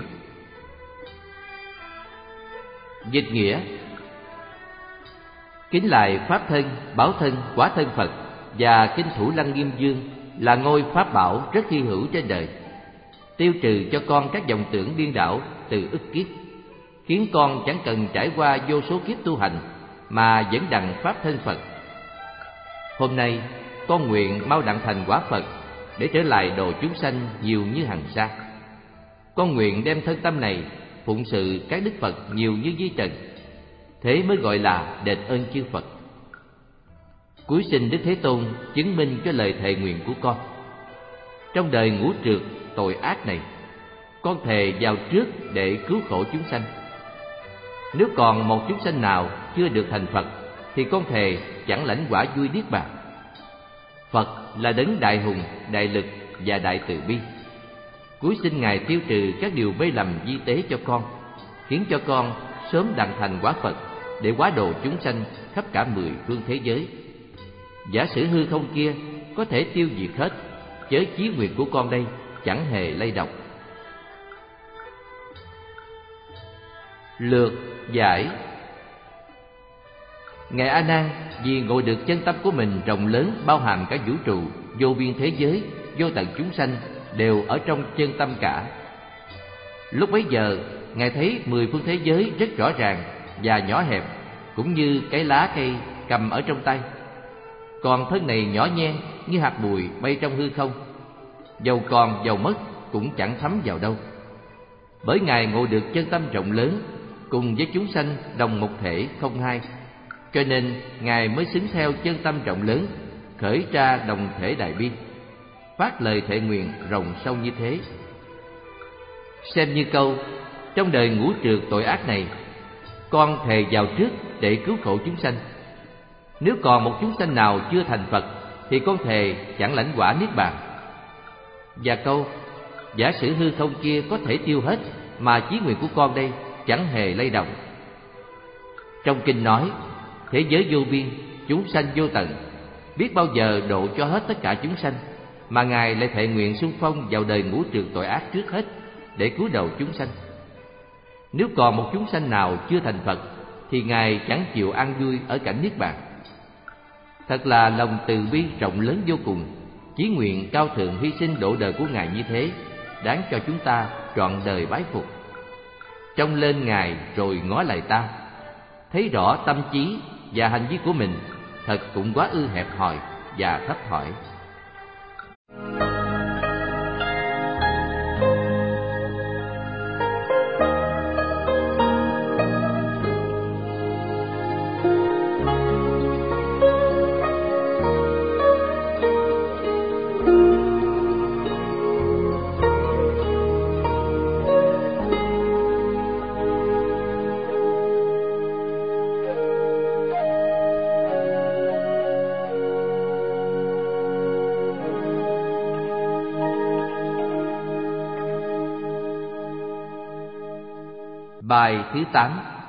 Dịch nghĩa: kính lại pháp thân, bảo thân, quả thân Phật và kinh thủ lăng nghiêm dương là ngôi pháp bảo rất hy hữu trên đời, tiêu trừ cho con các vọng tưởng điên đảo từ ức kiếp, khiến con chẳng cần trải qua vô số kiếp tu hành mà vẫn đặng pháp thân Phật. Hôm nay con nguyện mau đặng thành quả Phật để trở lại độ chúng sanh nhiều như hằng sa. Con nguyện đem thân tâm này phụng sự các đức Phật nhiều như vi trần, thế mới gọi là đền ơn chư Phật. Cúi xin Đức Thế Tôn chứng minh cho lời thệ nguyện của con. Trong đời ngũ trượt tội ác này, con thề vào trước để cứu khổ chúng sanh. Nếu còn một chúng sanh nào chưa được thành Phật thì con thề chẳng lãnh quả vui niết bàn. Phật là đấng đại hùng, đại lực và đại từ bi. Cúi xin Ngài tiêu trừ các điều mê lầm vi tế cho con, khiến cho con sớm đặng thành quả Phật để hóa độ chúng sanh khắp cả 10 phương thế giới. Giả sử hư không kia có thể tiêu diệt hết, chớ chí nguyện của con đây chẳng hề lay động. Lược giải: Ngài A Nan vì ngộ được chân tâm của mình rộng lớn bao hàm cả vũ trụ, vô biên thế giới, vô tận chúng sanh đều ở trong chân tâm cả. Lúc bấy giờ Ngài thấy 10 phương thế giới rất rõ ràng và nhỏ hẹp, cũng như cái lá cây cầm ở trong tay. Còn thân này nhỏ nhen như hạt bụi bay trong hư không, dầu còn dầu mất cũng chẳng thấm vào đâu. Bởi Ngài ngộ được chân tâm rộng lớn, cùng với chúng sanh đồng một thể không hai, cho nên Ngài mới xứng theo chân tâm rộng lớn, khởi ra đồng thể đại bi, phát lời thệ nguyện rộng sâu như thế. Xem như câu: trong đời ngũ trượt tội ác này, con thề vào trước để cứu khổ chúng sanh. Nếu còn một chúng sanh nào chưa thành Phật thì con thề chẳng lãnh quả niết bàn. Và câu: giả sử hư không kia có thể tiêu hết mà chí nguyện của con đây chẳng hề lay động. Trong kinh nói: thế giới vô biên, chúng sanh vô tận, biết bao giờ độ cho hết tất cả chúng sanh, mà Ngài lại thệ nguyện xung phong vào đời ngũ trượt tội ác trước hết để cứu độ chúng sanh. Nếu còn một chúng sanh nào chưa thành Phật thì Ngài chẳng chịu an vui ở cảnh niết bàn. Thật là lòng từ bi rộng lớn vô cùng, chí nguyện cao thượng hy sinh độ đời của Ngài như thế, đáng cho chúng ta trọn đời bái phục. Trông lên Ngài rồi ngó lại ta, thấy rõ tâm trí và hành vi của mình thật cũng quá ư hẹp hòi và thấp thỏi. Bài thứ 8.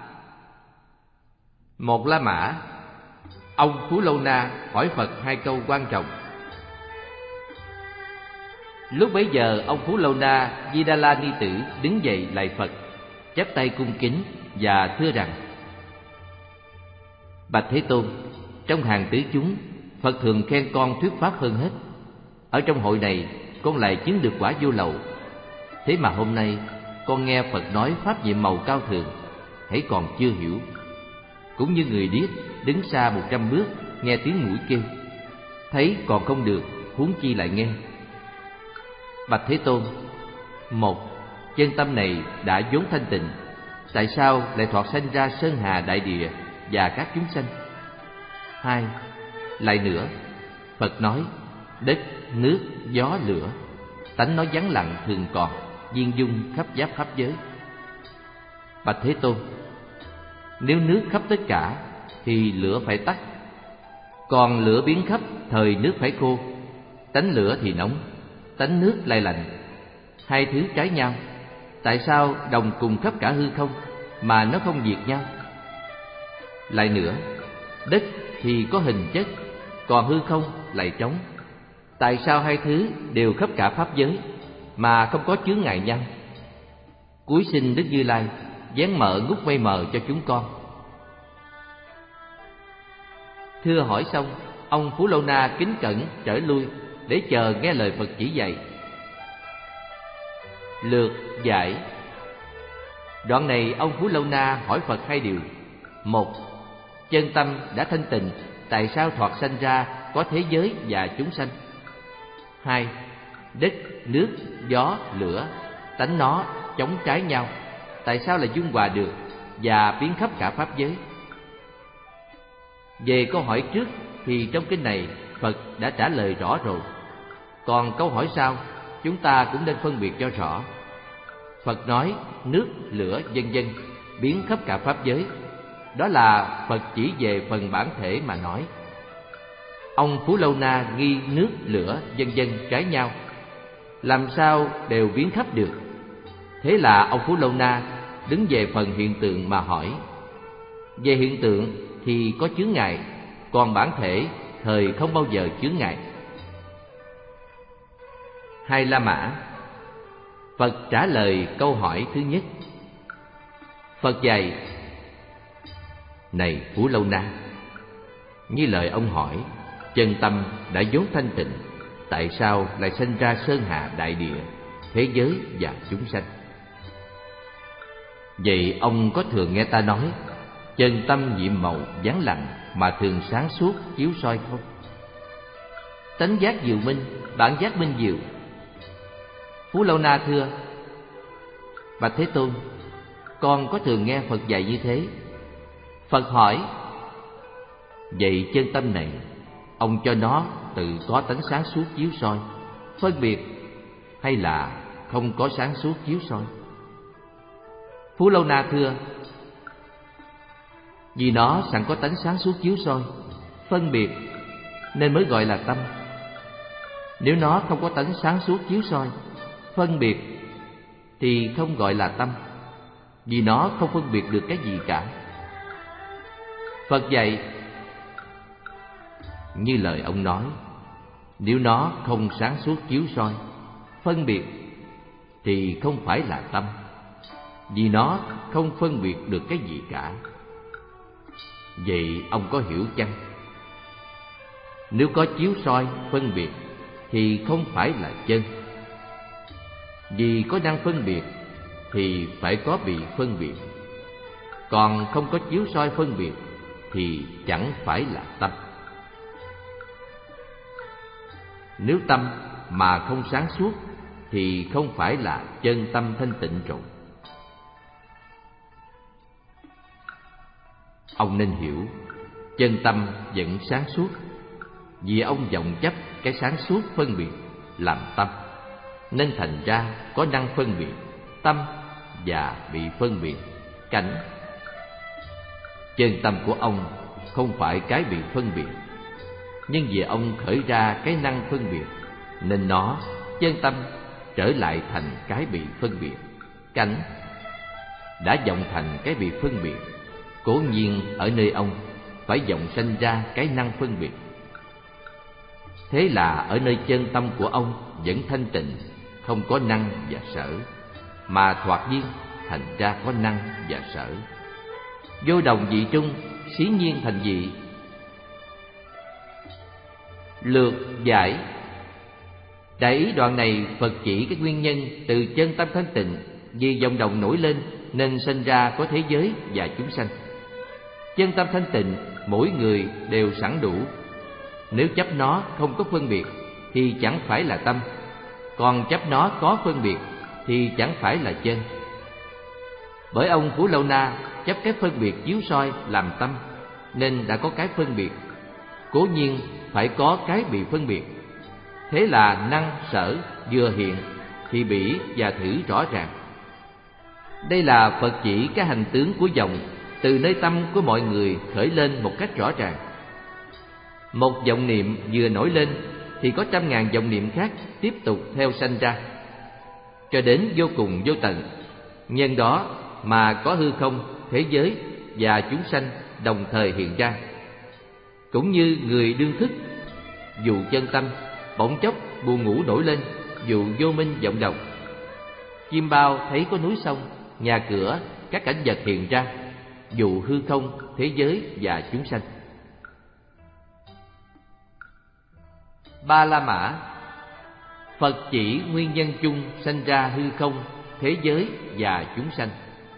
Một La Mã. Ông Phú Lâu Na hỏi Phật hai câu quan trọng. Lúc bấy giờ ông Phú Lâu Na Di Đà La Ni Tử đứng dậy lạy Phật, chắp tay cung kính và thưa rằng: Bạch Thế Tôn, trong hàng tứ chúng, Phật thường khen con thuyết pháp hơn hết. Ở trong hội này con lại chứng được quả vô lậu. Thế mà hôm nay con nghe Phật nói pháp nhiệm màu cao thượng, hãy còn chưa hiểu. Cũng như người điếc đứng xa 100 bước nghe tiếng mũi kêu, thấy còn không được, huống chi lại nghe. Bạch Thế Tôn, một, chân tâm này đã vốn thanh tịnh, tại sao lại thoạt sanh ra sơn hà đại địa và các chúng sanh? Hai, lại nữa, Phật nói đất, nước, gió, lửa, tánh nó vắng lặng thường còn, viên dung khắp giáp pháp giới. Bạch Thế Tôn, nếu nước khắp tất cả thì lửa phải tắt, còn lửa biến khắp thời nước phải khô. Tánh lửa thì nóng, tánh nước lại lạnh, hai thứ trái nhau, tại sao đồng cùng khắp cả hư không mà nó không diệt nhau? Lại nữa, đất thì có hình chất, còn hư không lại trống, tại sao hai thứ đều khắp cả pháp giới mà không có chướng ngại nhau? Cuối sinh Đức Như Lai vén mở ngút mây mờ cho chúng con. Thưa hỏi xong, ông Phú Lâu Na kính cẩn trở lui để chờ nghe lời Phật chỉ dạy. Lược giải. Đoạn này ông Phú Lâu Na hỏi Phật hai điều. Một, chân tâm đã thanh tịnh, tại sao thoạt sanh ra có thế giới và chúng sanh? Hai, đất, nước, gió, lửa, tánh nó chống trái nhau, tại sao lại dung hòa được và biến khắp cả pháp giới? Về câu hỏi trước thì trong kinh này Phật đã trả lời rõ rồi. Còn câu hỏi sau chúng ta cũng nên phân biệt cho rõ. Phật nói nước, lửa, vân vân biến khắp cả pháp giới, đó là Phật chỉ về phần bản thể mà nói. Ông Phú Lâu Na nghi nước, lửa, vân vân trái nhau, làm sao đều biến khắp được? Thế là ông Phú Lâu Na đứng về phần hiện tượng mà hỏi. Về hiện tượng thì có chướng ngại, còn bản thể thời không bao giờ chướng ngại. Hai La Mã. Phật trả lời câu hỏi thứ nhất. Phật dạy: Này Phú Lâu Na, như lời ông hỏi, chân tâm đã vốn thanh tịnh, tại sao lại sinh ra sơn hà đại địa, thế giới và chúng sanh? Vậy ông có thường nghe ta nói chân tâm nhiệm màu vắng lặng mà thường sáng suốt chiếu soi không? Tánh giác diệu minh, bản giác minh diệu. Phú Lâu Na thưa: Bạch Thế Tôn, con có thường nghe Phật dạy như thế. Phật hỏi: Vậy chân tâm này, ông cho nó tự có tánh sáng suốt chiếu soi, phân biệt, hay là không có sáng suốt chiếu soi? Phú Lâu Na thưa: Vì nó sẵn có tánh sáng suốt chiếu soi, phân biệt, nên mới gọi là tâm. Nếu nó không có tánh sáng suốt chiếu soi, phân biệt, thì không gọi là tâm, vì nó không phân biệt được cái gì cả. Phật dạy: Như lời ông nói, nếu nó không sáng suốt chiếu soi, phân biệt, thì không phải là tâm, vì nó không phân biệt được cái gì cả. Vậy ông có hiểu chăng? Nếu có chiếu soi phân biệt thì không phải là chân. Vì có năng phân biệt thì phải có bị phân biệt. Còn không có chiếu soi phân biệt thì chẳng phải là tâm. Nếu tâm mà không sáng suốt thì không phải là chân tâm thanh tịnh rồi. Ông nên hiểu, chân tâm vẫn sáng suốt, vì ông vọng chấp cái sáng suốt phân biệt làm tâm, nên thành ra có năng phân biệt tâm và bị phân biệt cảnh. Chân tâm của ông không phải cái bị phân biệt, nhưng vì ông khởi ra cái năng phân biệt, nên nó, chân tâm, trở lại thành cái bị phân biệt cảnh. Đã vọng thành cái bị phân biệt, cố nhiên ở nơi ông phải vọng sanh ra cái năng phân biệt. Thế là ở nơi chân tâm của ông vẫn thanh tịnh, không có năng và sở, mà thoạt nhiên thành ra có năng và sở. Vô đồng vị trung, xí nhiên thành vị. Lược giải. Đại ý đoạn này Phật chỉ cái nguyên nhân từ chân tâm thanh tịnh vì vọng động nổi lên nên sinh ra có thế giới và chúng sanh. Chân tâm thanh tịnh mỗi người đều sẵn đủ. Nếu chấp nó không có phân biệt thì chẳng phải là tâm, còn chấp nó có phân biệt thì chẳng phải là chân. Bởi ông Phú Lâu Na chấp cái phân biệt chiếu soi làm tâm, nên đã có cái phân biệt, cố nhiên phải có cái bị phân biệt. Thế là năng sở vừa hiện thì bỉ và thử rõ ràng. Đây là Phật chỉ cái hành tướng của vọng từ nơi tâm của mọi người khởi lên một cách rõ ràng. Một vọng niệm vừa nổi lên thì có trăm ngàn vọng niệm khác tiếp tục theo sanh ra, cho đến vô cùng vô tận. Nhân đó mà có hư không, thế giới và chúng sanh đồng thời hiện ra. Cũng như người đương thức, dù chân tâm, bỗng chốc buồn ngủ nổi lên, dù vô minh vọng động. Chim bao thấy có núi sông, nhà cửa, các cảnh vật hiện ra, dù hư không, thế giới và chúng sanh. Ba La Mã. Phật chỉ nguyên nhân chung sanh ra hư không, thế giới và chúng sanh.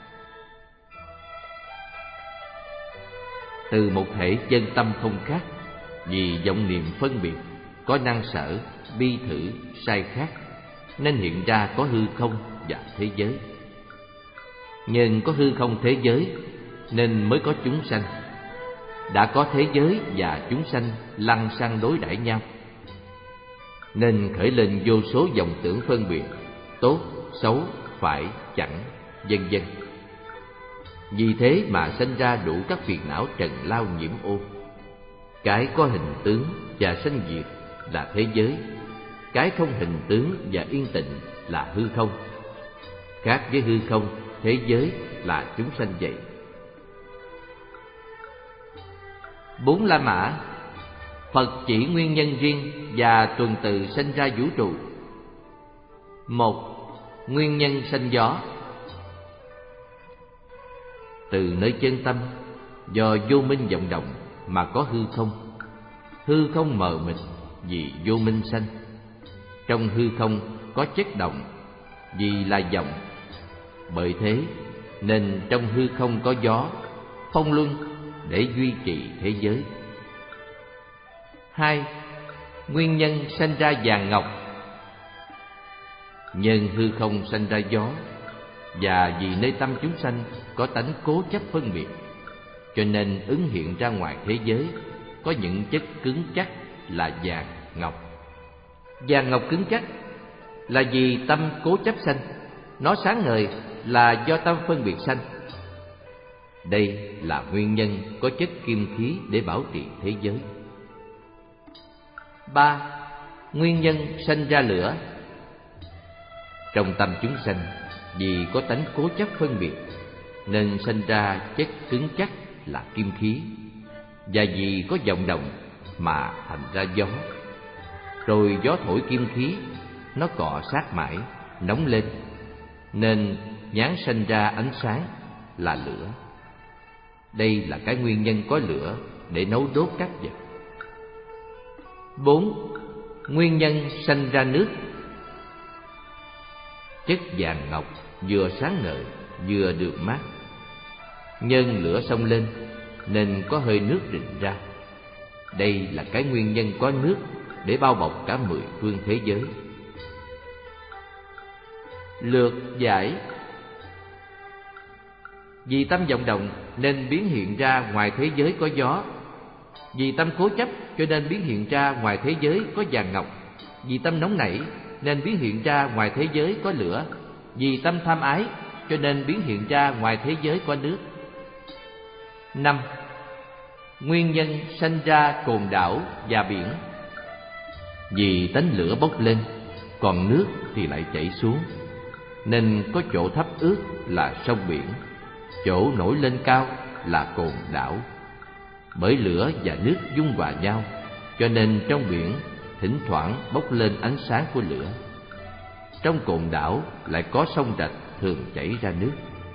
Từ một thể chân tâm không khác, vì vọng niệm phân biệt, có năng sở, bi thử, sai khác, nên hiện ra có hư không và thế giới. Nhưng có hư không thế giới nên mới có chúng sanh. Đã có thế giới và chúng sanh lăng xăng đối đãi nhau, nên khởi lên vô số vọng tưởng phân biệt, tốt, xấu, phải, chẳng, vân vân. Vì thế mà sanh ra đủ các phiền não trần lao nhiễm ô. Cái có hình tướng và sanh diệt là thế giới, cái không hình tướng và yên tịnh là hư không. Khác với hư không, thế giới là chúng sanh vậy. Bốn La Mã. Phật chỉ nguyên nhân riêng và tuần tự sanh ra vũ trụ. Một, nguyên nhân sanh gió. Từ nơi chân tâm, do vô minh vọng động mà có hư không. Hư không mờ mịt vì vô minh sanh. Trong hư không có chất động vì là vọng. Bởi thế nên trong hư không có gió, phong luân để duy trì thế giới. Hai, nguyên nhân sanh ra vàng ngọc. Nhân hư không sanh ra gió, và vì nơi tâm chúng sanh có tánh cố chấp phân biệt, cho nên ứng hiện ra ngoài thế giới có những chất cứng chắc là vàng, ngọc. Vàng ngọc cứng chắc là vì tâm cố chấp sanh, nó sáng ngời là do tâm phân biệt sanh. Đây là nguyên nhân có chất kim khí để bảo trì thế giới. Ba, nguyên nhân sanh ra lửa. Trong tâm chúng sanh, vì có tánh cố chấp phân biệt, nên sanh ra chất cứng chắc là kim khí. Và vì có vọng động, mà thành ra gió. Rồi gió thổi kim khí, nó cọ sát mãi, nóng lên, nên nhán sanh ra ánh sáng là lửa. Đây là cái nguyên nhân có lửa để nấu đốt các vật. 4. Nguyên nhân sanh ra nước. Chất vàng ngọc vừa sáng ngời vừa được mát. Nhân lửa xông lên nên có hơi nước rịn ra. Đây là cái nguyên nhân có nước để bao bọc cả 10 phương thế giới. Lược giải. Vì tâm vọng động nên biến hiện ra ngoài thế giới có gió. Vì tâm cố chấp cho nên biến hiện ra ngoài thế giới có vàng ngọc. Vì tâm nóng nảy nên biến hiện ra ngoài thế giới có lửa. Vì tâm tham ái cho nên biến hiện ra ngoài thế giới có nước. 5. Nguyên nhân sanh ra cồn đảo và biển. Vì tánh lửa bốc lên, còn nước thì lại chảy xuống, nên có chỗ thấp ướt là sông biển, chỗ nổi lên cao là cồn đảo. Bởi lửa và nước dung hòa nhau, cho nên trong biển thỉnh thoảng bốc lên ánh sáng của lửa. Trong cồn đảo lại có sông rạch thường chảy ra nước.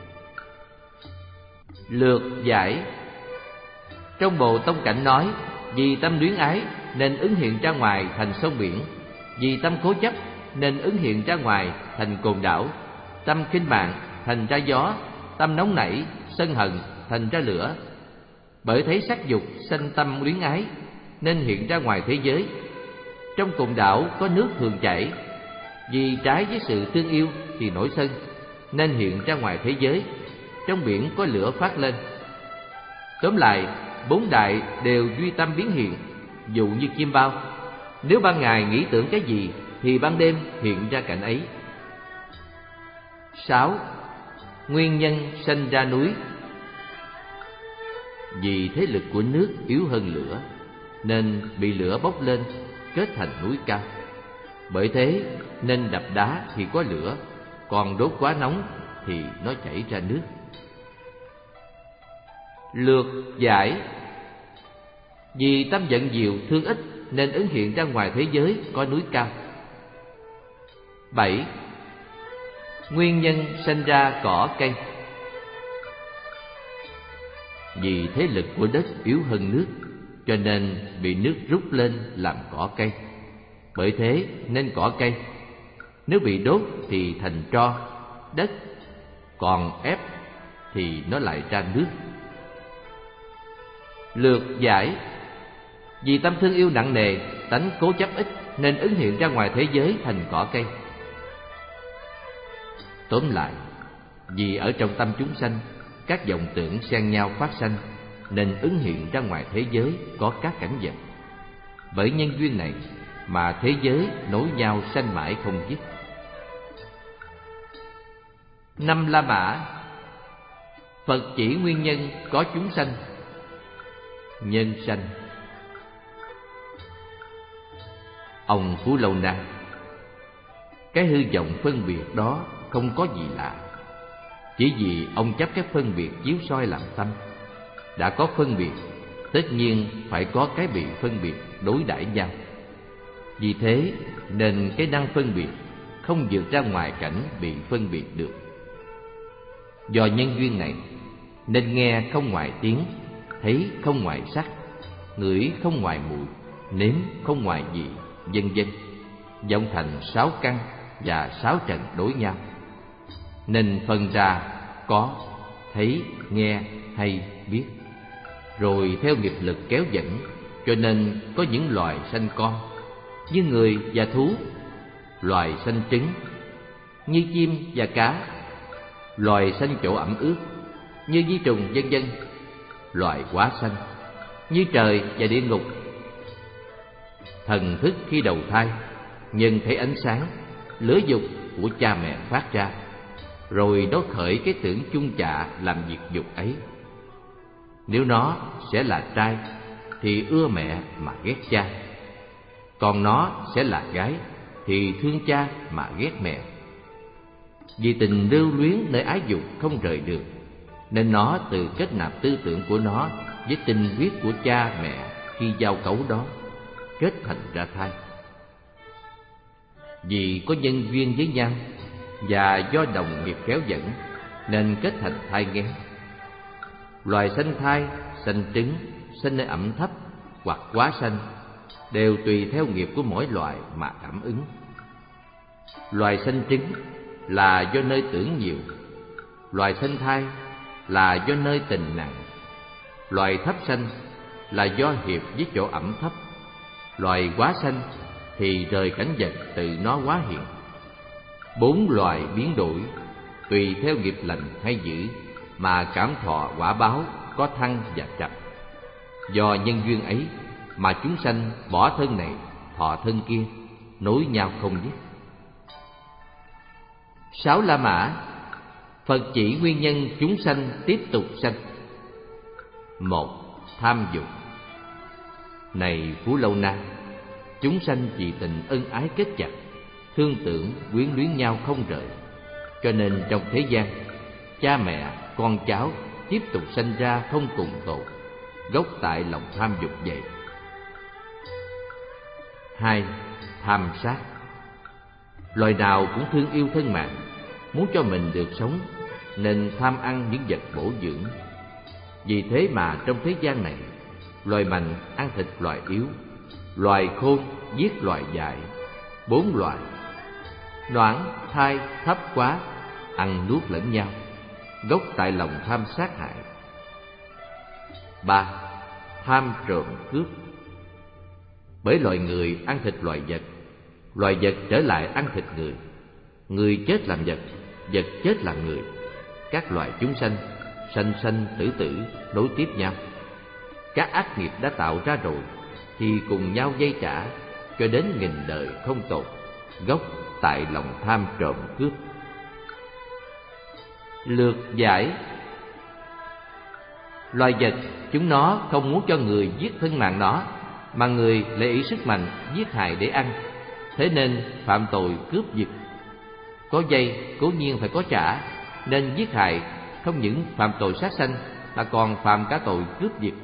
Lược giải. Trong Bồ Tông Cảnh nói, vì tâm luyến ái nên ứng hiện ra ngoài thành sông biển. Vì tâm cố chấp nên ứng hiện ra ngoài thành cồn đảo. Tâm khinh mạng thành ra gió. Tâm nóng nảy, sân hận thành ra lửa. Bởi thấy sắc dục sanh tâm luyến ái nên hiện ra ngoài thế giới. Trong cồn đảo có nước thường chảy. Vì trái với sự thương yêu thì nổi sân nên hiện ra ngoài thế giới. Trong biển có lửa phát lên. Tóm lại, 4 đại đều duy tâm biến hiện. Dụ như chim bao, nếu ban ngày nghĩ tưởng cái gì thì ban đêm hiện ra cảnh ấy. 6. Nguyên nhân sanh ra núi. Vì thế lực của nước yếu hơn lửa nên bị lửa bốc lên kết thành núi cao. Bởi thế nên đập đá thì có lửa, còn đốt quá nóng thì nó chảy ra nước. Lược giải. Vì tâm giận diệu thương ít nên ứng hiện ra ngoài thế giới có núi cao. 7. Nguyên nhân sanh ra cỏ cây. Vì thế lực của đất yếu hơn nước, cho nên bị nước rút lên làm cỏ cây. Bởi thế nên cỏ cây, nếu bị đốt thì thành tro, đất, còn ép thì nó lại ra nước. Lược giải. Vì tâm thương yêu nặng nề, tánh cố chấp ít nên ứng hiện ra ngoài thế giới thành cỏ cây. Tóm lại, vì ở trong tâm chúng sanh các vọng tưởng xen nhau phát sanh nên ứng hiện ra ngoài thế giới có các cảnh vật. Bởi nhân duyên này mà thế giới nối nhau sanh mãi không dứt. 5 La Mã. Phật chỉ nguyên nhân có chúng sanh. Nhân sanh. Ông Phú Lâu Na. Cái hư vọng phân biệt đó không có gì lạ, chỉ vì ông chấp cái phân biệt chiếu soi làm tâm. Đã có phân biệt, tất nhiên phải có cái bị phân biệt đối đãi nhau. Vì thế nên cái năng phân biệt không vượt ra ngoài cảnh bị phân biệt được. Do nhân duyên này nên nghe không ngoài tiếng, thấy không ngoài sắc, ngửi không ngoài mùi, nếm không ngoài vị, vân vân, vọng thành 6 căn và 6 trần đối nhau, nên phân ra có, thấy, nghe hay biết. Rồi theo nghiệp lực kéo dẫn, cho nên có những loài sanh con như người và thú, loài sanh trứng như chim và cá, loài sanh chỗ ẩm ướt như vi trùng vân vân, loài quá sanh như trời và địa ngục. Thần thức khi đầu thai, nhân thấy ánh sáng, lửa dục của cha mẹ phát ra, rồi nó khởi cái tưởng chung chạ làm việc dục ấy. Nếu nó sẽ là trai thì ưa mẹ mà ghét cha, còn nó sẽ là gái thì thương cha mà ghét mẹ. Vì tình lưu luyến nơi ái dục không rời được, nên nó tự kết nạp tư tưởng của nó với tình huyết của cha mẹ khi giao cấu đó, kết thành ra thai. Vì có nhân duyên với nhau và do đồng nghiệp kéo dẫn nên kết thành thai nghén. Loài sanh thai, sanh trứng, sanh nơi ẩm thấp hoặc quá sanh đều tùy theo nghiệp của mỗi loài mà cảm ứng. Loài sanh trứng là do nơi tưởng nhiều, loài sanh thai là do nơi tình nặng, loài thấp sanh là do hiệp với chỗ ẩm thấp, loài quá sanh thì rời cảnh vật tự nó quá hiện. 4 loài biến đổi tùy theo nghiệp lành hay dữ mà cảm thọ quả báo có thăng và trầm. Do nhân duyên ấy mà chúng sanh bỏ thân này thọ thân kia, nối nhau không dứt. 6 La Mã. Phật chỉ nguyên nhân chúng sanh tiếp tục sanh. 1. Tham dục. Này Phú Lâu Na, chúng sanh vì tình ân ái kết chặt, thương tưởng quyến luyến nhau không rời, cho nên trong thế gian, cha mẹ, con cháu tiếp tục sanh ra không cùng tột, gốc tại lòng tham dục vậy. 2. Tham sát. Loài nào cũng thương yêu thân mạng, muốn cho mình được sống nên tham ăn những vật bổ dưỡng. Vì thế mà trong thế gian này, loài mạnh ăn thịt loài yếu, loài khôn giết loài dại. 4 loài noãn, thai, thấp quá ăn nuốt lẫn nhau, gốc tại lòng tham sát hại. 3. Tham trộm cướp. Bởi loài người ăn thịt loài vật trở lại ăn thịt người, người chết làm vật, vật chết làm người. Các loài chúng sanh sanh sanh tử tử nối tiếp nhau. Các ác nghiệp đã tạo ra rồi thì cùng nhau dây trả cho đến nghìn đời không tột, gốc tại lòng tham trộm cướp. Lược giải. Loài vật chúng nó không muốn cho người giết thân mạng nó, mà người lấy ý sức mạnh giết hại để ăn, thế nên phạm tội cướp giật. Có dây cố nhiên phải có trả, nên giết hại không những phạm tội sát sanh mà còn phạm cả tội cướp giật.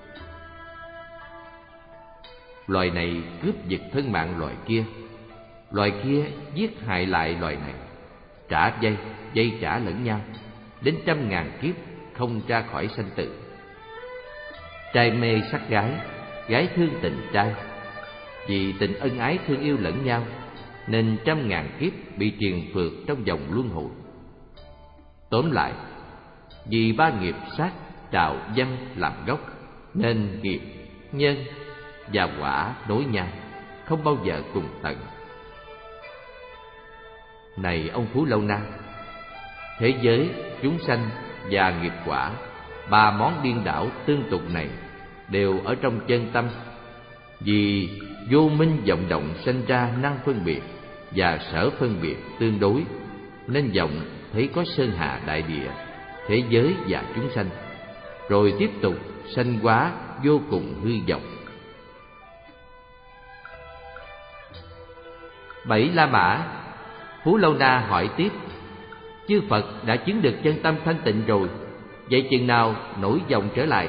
Loài này cướp giật thân mạng loài kia giết hại lại loài này, trả dây trả lẫn nhau, đến 100.000 kiếp không ra khỏi sanh tử. Trai mê sắc gái, gái thương tình trai, vì tình ân ái thương yêu lẫn nhau nên 100.000 kiếp bị triền phượt trong vòng luân hồi. Tóm lại, vì 3 nghiệp sát, trạo, dâm làm gốc nên nghiệp, nhân và quả nối nhau, không bao giờ cùng tận. Này ông Phú Lâu Na, thế giới, chúng sanh và nghiệp quả, 3 món điên đảo tương tục này đều ở trong chân tâm. Vì vô minh vọng động sanh ra năng phân biệt và sở phân biệt tương đối, nên vọng thấy có sơn hà đại địa, thế giới và chúng sanh, rồi tiếp tục sanh hóa vô cùng hư vọng. 7 La Mã. Phú Lâu Na hỏi tiếp: chư Phật đã chứng được chân tâm thanh tịnh rồi, vậy chừng nào nổi vọng trở lại?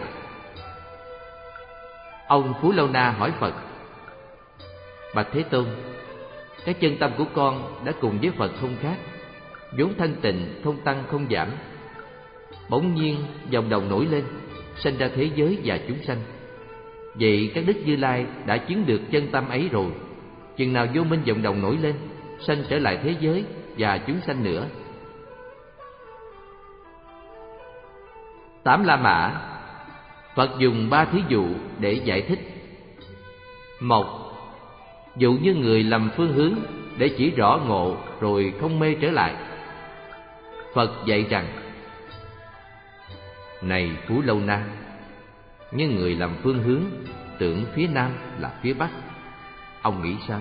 Ông Phú Lâu Na hỏi Phật: bạch Thế Tôn, cái chân tâm của con đã cùng với Phật không khác, vốn thanh tịnh không tăng không giảm. Bỗng nhiên vọng động nổi lên, sanh ra thế giới và chúng sanh. Vậy các đức Như Lai đã chứng được chân tâm ấy rồi, chừng nào vô minh vọng động nổi lên, sanh trở lại thế giới và chúng sanh nữa? 8 La Mã. Phật dùng 3 thí dụ để giải thích. 1. Dụ như người lầm phương hướng để chỉ rõ ngộ rồi không mê trở lại. Phật dạy rằng: này Phú Lâu Na, như người lầm phương hướng, tưởng phía nam là phía bắc, ông nghĩ sao?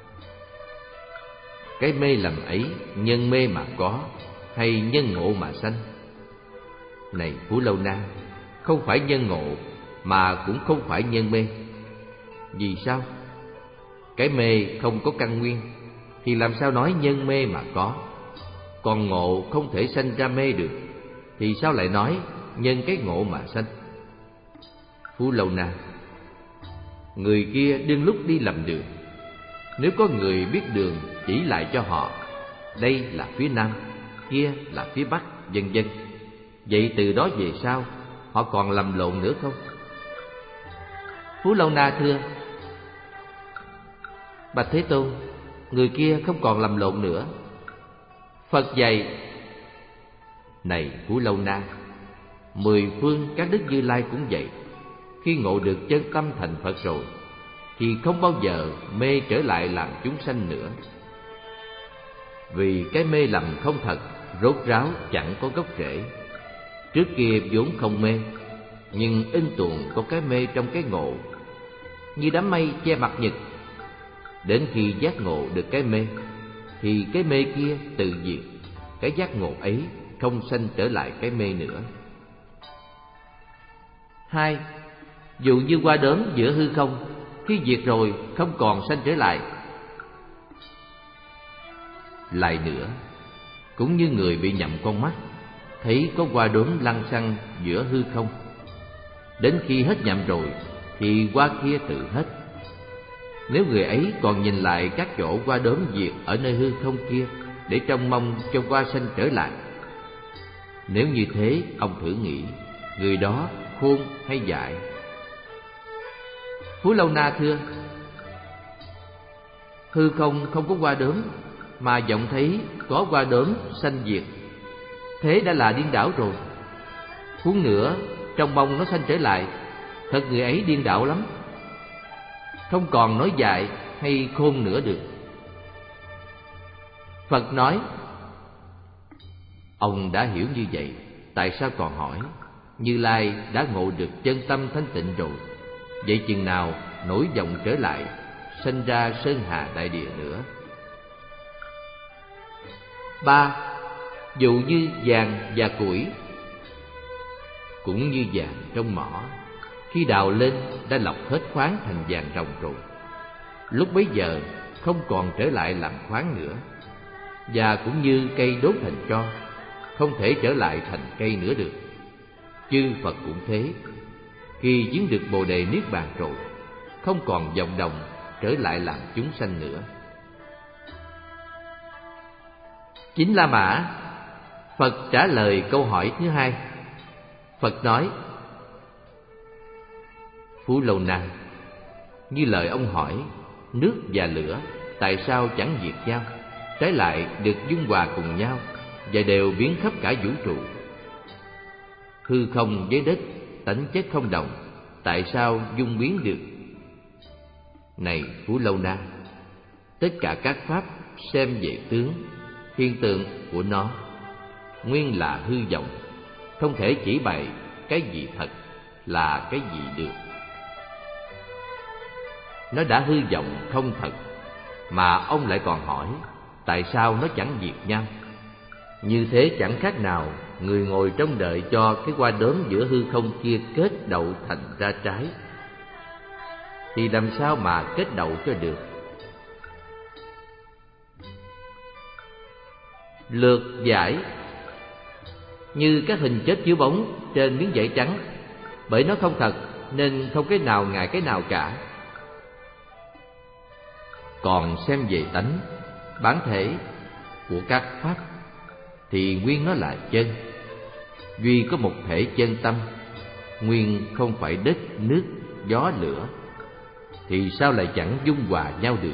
Cái mê lầm ấy nhân mê mà có, hay nhân ngộ mà sanh? Này Phú Lâu Na, không phải nhân ngộ mà cũng không phải nhân mê. Vì sao? Cái mê không có căn nguyên thì làm sao nói nhân mê mà có? Còn ngộ không thể sanh ra mê được thì sao lại nói nhân cái ngộ mà sanh? Phú Lâu Na, người kia đương lúc đi lầm đường. Nếu có người biết đường chỉ lại cho họ, đây là phía nam, kia là phía bắc, vân vân, vậy từ đó về sau họ còn lầm lộn nữa không? Phú Lâu Na thưa: Bạch Thế Tôn, người kia không còn lầm lộn nữa. Phật dạy: Này Phú Lâu Na, 10 phương các đức Như Lai cũng vậy. Khi ngộ được chân tâm thành Phật rồi thì không bao giờ mê trở lại làm chúng sanh nữa. Vì cái mê lầm không thật, rốt ráo chẳng có gốc rễ. Trước kia vốn không mê, nhưng in tuồng có cái mê trong cái ngộ, như đám mây che mặt nhật. Đến khi giác ngộ được cái mê thì cái mê kia tự diệt, cái giác ngộ ấy không sanh trở lại cái mê nữa. 2. Dù như hoa đốm giữa hư không, khi diệt rồi không còn sanh trở lại. Lại nữa, cũng như người bị nhầm con mắt, thấy có hoa đốm lăng xăng giữa hư không, đến khi hết nhầm rồi thì hoa kia tự hết. Nếu người ấy còn nhìn lại các chỗ hoa đốm diệt ở nơi hư không kia để trông mong cho hoa sanh trở lại, nếu như thế, ông thử nghĩ, người đó khôn hay dại? Phú Lâu Na thưa: Hư không không có hoa đốm, mà vọng thấy có hoa đốm sanh diệt, thế đã là điên đảo rồi. Huống nữa, trông mong nó sanh trở lại, thật người ấy điên đảo lắm, không còn nói dại hay khôn nữa được. Phật nói: Ông đã hiểu như vậy, tại sao còn hỏi? Như Lai đã ngộ được chân tâm thanh tịnh rồi, vậy chừng nào nổi vọng trở lại, sanh ra sơn hà đại địa nữa. 3. Dụ như vàng và củi. Cũng như vàng trong mỏ, khi đào lên đã lọc hết khoáng thành vàng ròng rồi, lúc bấy giờ không còn trở lại làm khoáng nữa. Và cũng như cây đốt thành tro, không thể trở lại thành cây nữa được. Chư Phật cũng thế, khi chứng được Bồ đề niết bàn rồi, không còn vọng động trở lại làm chúng sanh nữa. 9 La Mã. Phật trả lời câu hỏi thứ 2. Phật nói: Phú Lâu Na, như lời ông hỏi, nước và lửa tại sao chẳng diệt nhau, trái lại được dung hòa cùng nhau và đều biến khắp cả vũ trụ? Hư không với đất tánh chất không đồng, tại sao dung biến được? Này Phú Lâu Na, tất cả các pháp xem về tướng, hiện tượng của nó, nguyên là hư vọng, không thể chỉ bày cái gì thật là cái gì được. Nó đã hư vọng không thật, mà ông lại còn hỏi tại sao nó chẳng diệt nhau? Như thế chẳng khác nào người ngồi trông đợi cho cái hoa đốm giữa hư không kia kết đậu thành ra trái, thì làm sao mà kết đậu cho được? Lược giải. Như các hình chết chiếu bóng trên miếng vải trắng, bởi nó không thật nên không cái nào ngại cái nào cả. Còn xem về tánh, bản thể của các pháp thì nguyên nó là chân. Duy có một thể chân tâm, nguyên không phải đất, nước, gió, lửa, thì sao lại chẳng dung hòa nhau được?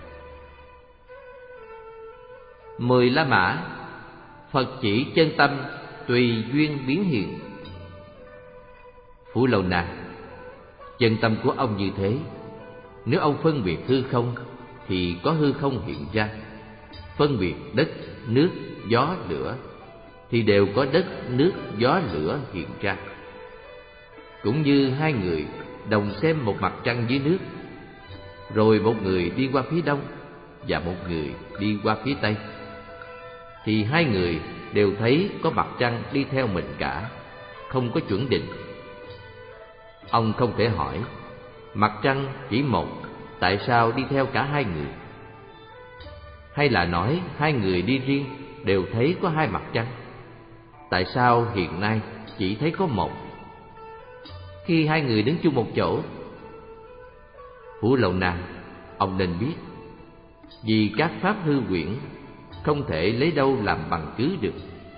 10 La Mã. Phật chỉ chân tâm tùy duyên biến hiện. Phú Lâu Na, chân tâm của ông như thế. Nếu ông phân biệt hư không thì có hư không hiện ra, phân biệt đất, nước, gió, lửa thì đều có đất, nước, gió, lửa hiện ra. Cũng như hai người đồng xem một mặt trăng dưới nước, rồi một người đi qua phía đông và một người đi qua phía tây, thì hai người đều thấy có mặt trăng đi theo mình cả, không có chuẩn định. Ông không thể hỏi mặt trăng chỉ một, tại sao đi theo cả hai người? Hay là nói hai người đi riêng đều thấy có hai mặt trăng, tại sao hiện nay chỉ thấy có một? Khi hai người đứng chung một chỗ Phú Lâu Na, ông nên biết, vì các pháp hư quyển không thể lấy đâu làm bằng cứ được.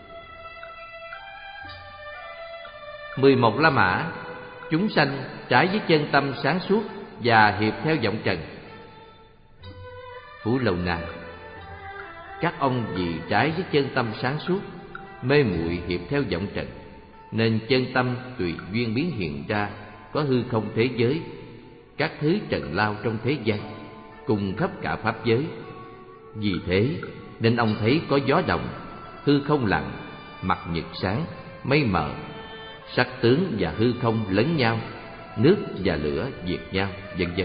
11 La Mã, chúng sanh trái với chân tâm sáng suốt và hiệp theo vọng trần. Phú Lâu Na, các ông vì trái với chân tâm sáng suốt, mê muội hiệp theo vọng trần, nên chân tâm tùy duyên biến hiện ra có hư không thế giới, các thứ trần lao trong thế gian, cùng khắp cả pháp giới. Vì thế nên ông thấy có gió động, hư không lặng, mặt nhật sáng, mây mờ, sắc tướng và hư không lấn nhau, nước và lửa diệt nhau, vân vân.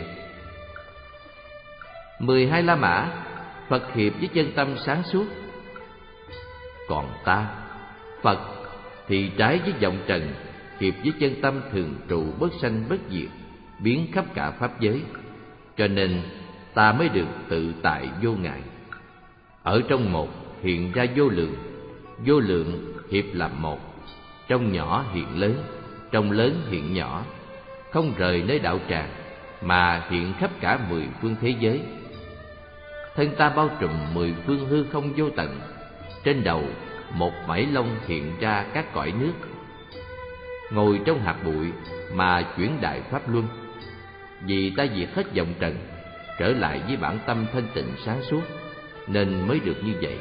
12 La Mã, Phật hiệp với chân tâm sáng suốt. Còn ta, Phật thì trái với vọng trần, hiệp với chân tâm thường trụ bất sanh bất diệt, biến khắp cả pháp giới, cho nên ta mới được tự tại vô ngại. Ở trong một hiện ra vô lượng hiệp làm một, trong nhỏ hiện lớn, trong lớn hiện nhỏ, không rời nơi đạo tràng, mà hiện khắp cả 10 phương thế giới. Thân ta bao trùm 10 phương hư không vô tận, trên đầu một mảy lông hiện ra các cõi nước. Ngồi trong hạt bụi mà chuyển đại pháp luân, vì ta diệt hết vọng trần, trở lại với bản tâm thanh tịnh sáng suốt, nên mới được như vậy.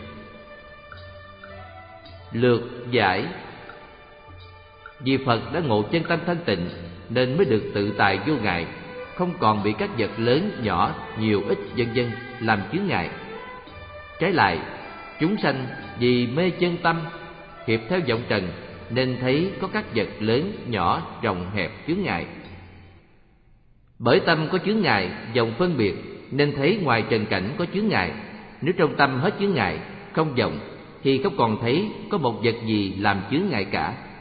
Lược giải, vì Phật đã ngộ chân tâm thanh tịnh, nên mới được tự tại vô ngại, không còn bị các vật lớn nhỏ nhiều ít vân vân làm chướng ngại. Trái lại, chúng sanh vì mê chân tâm, hiệp theo vọng trần, nên thấy có các vật lớn nhỏ rộng hẹp chướng ngại. Bởi tâm có chướng ngại, vọng phân biệt, nên thấy ngoài trần cảnh có chướng ngại. Nếu trong tâm hết chướng ngại, không vọng, thì không còn thấy có một vật gì làm chướng ngại cả.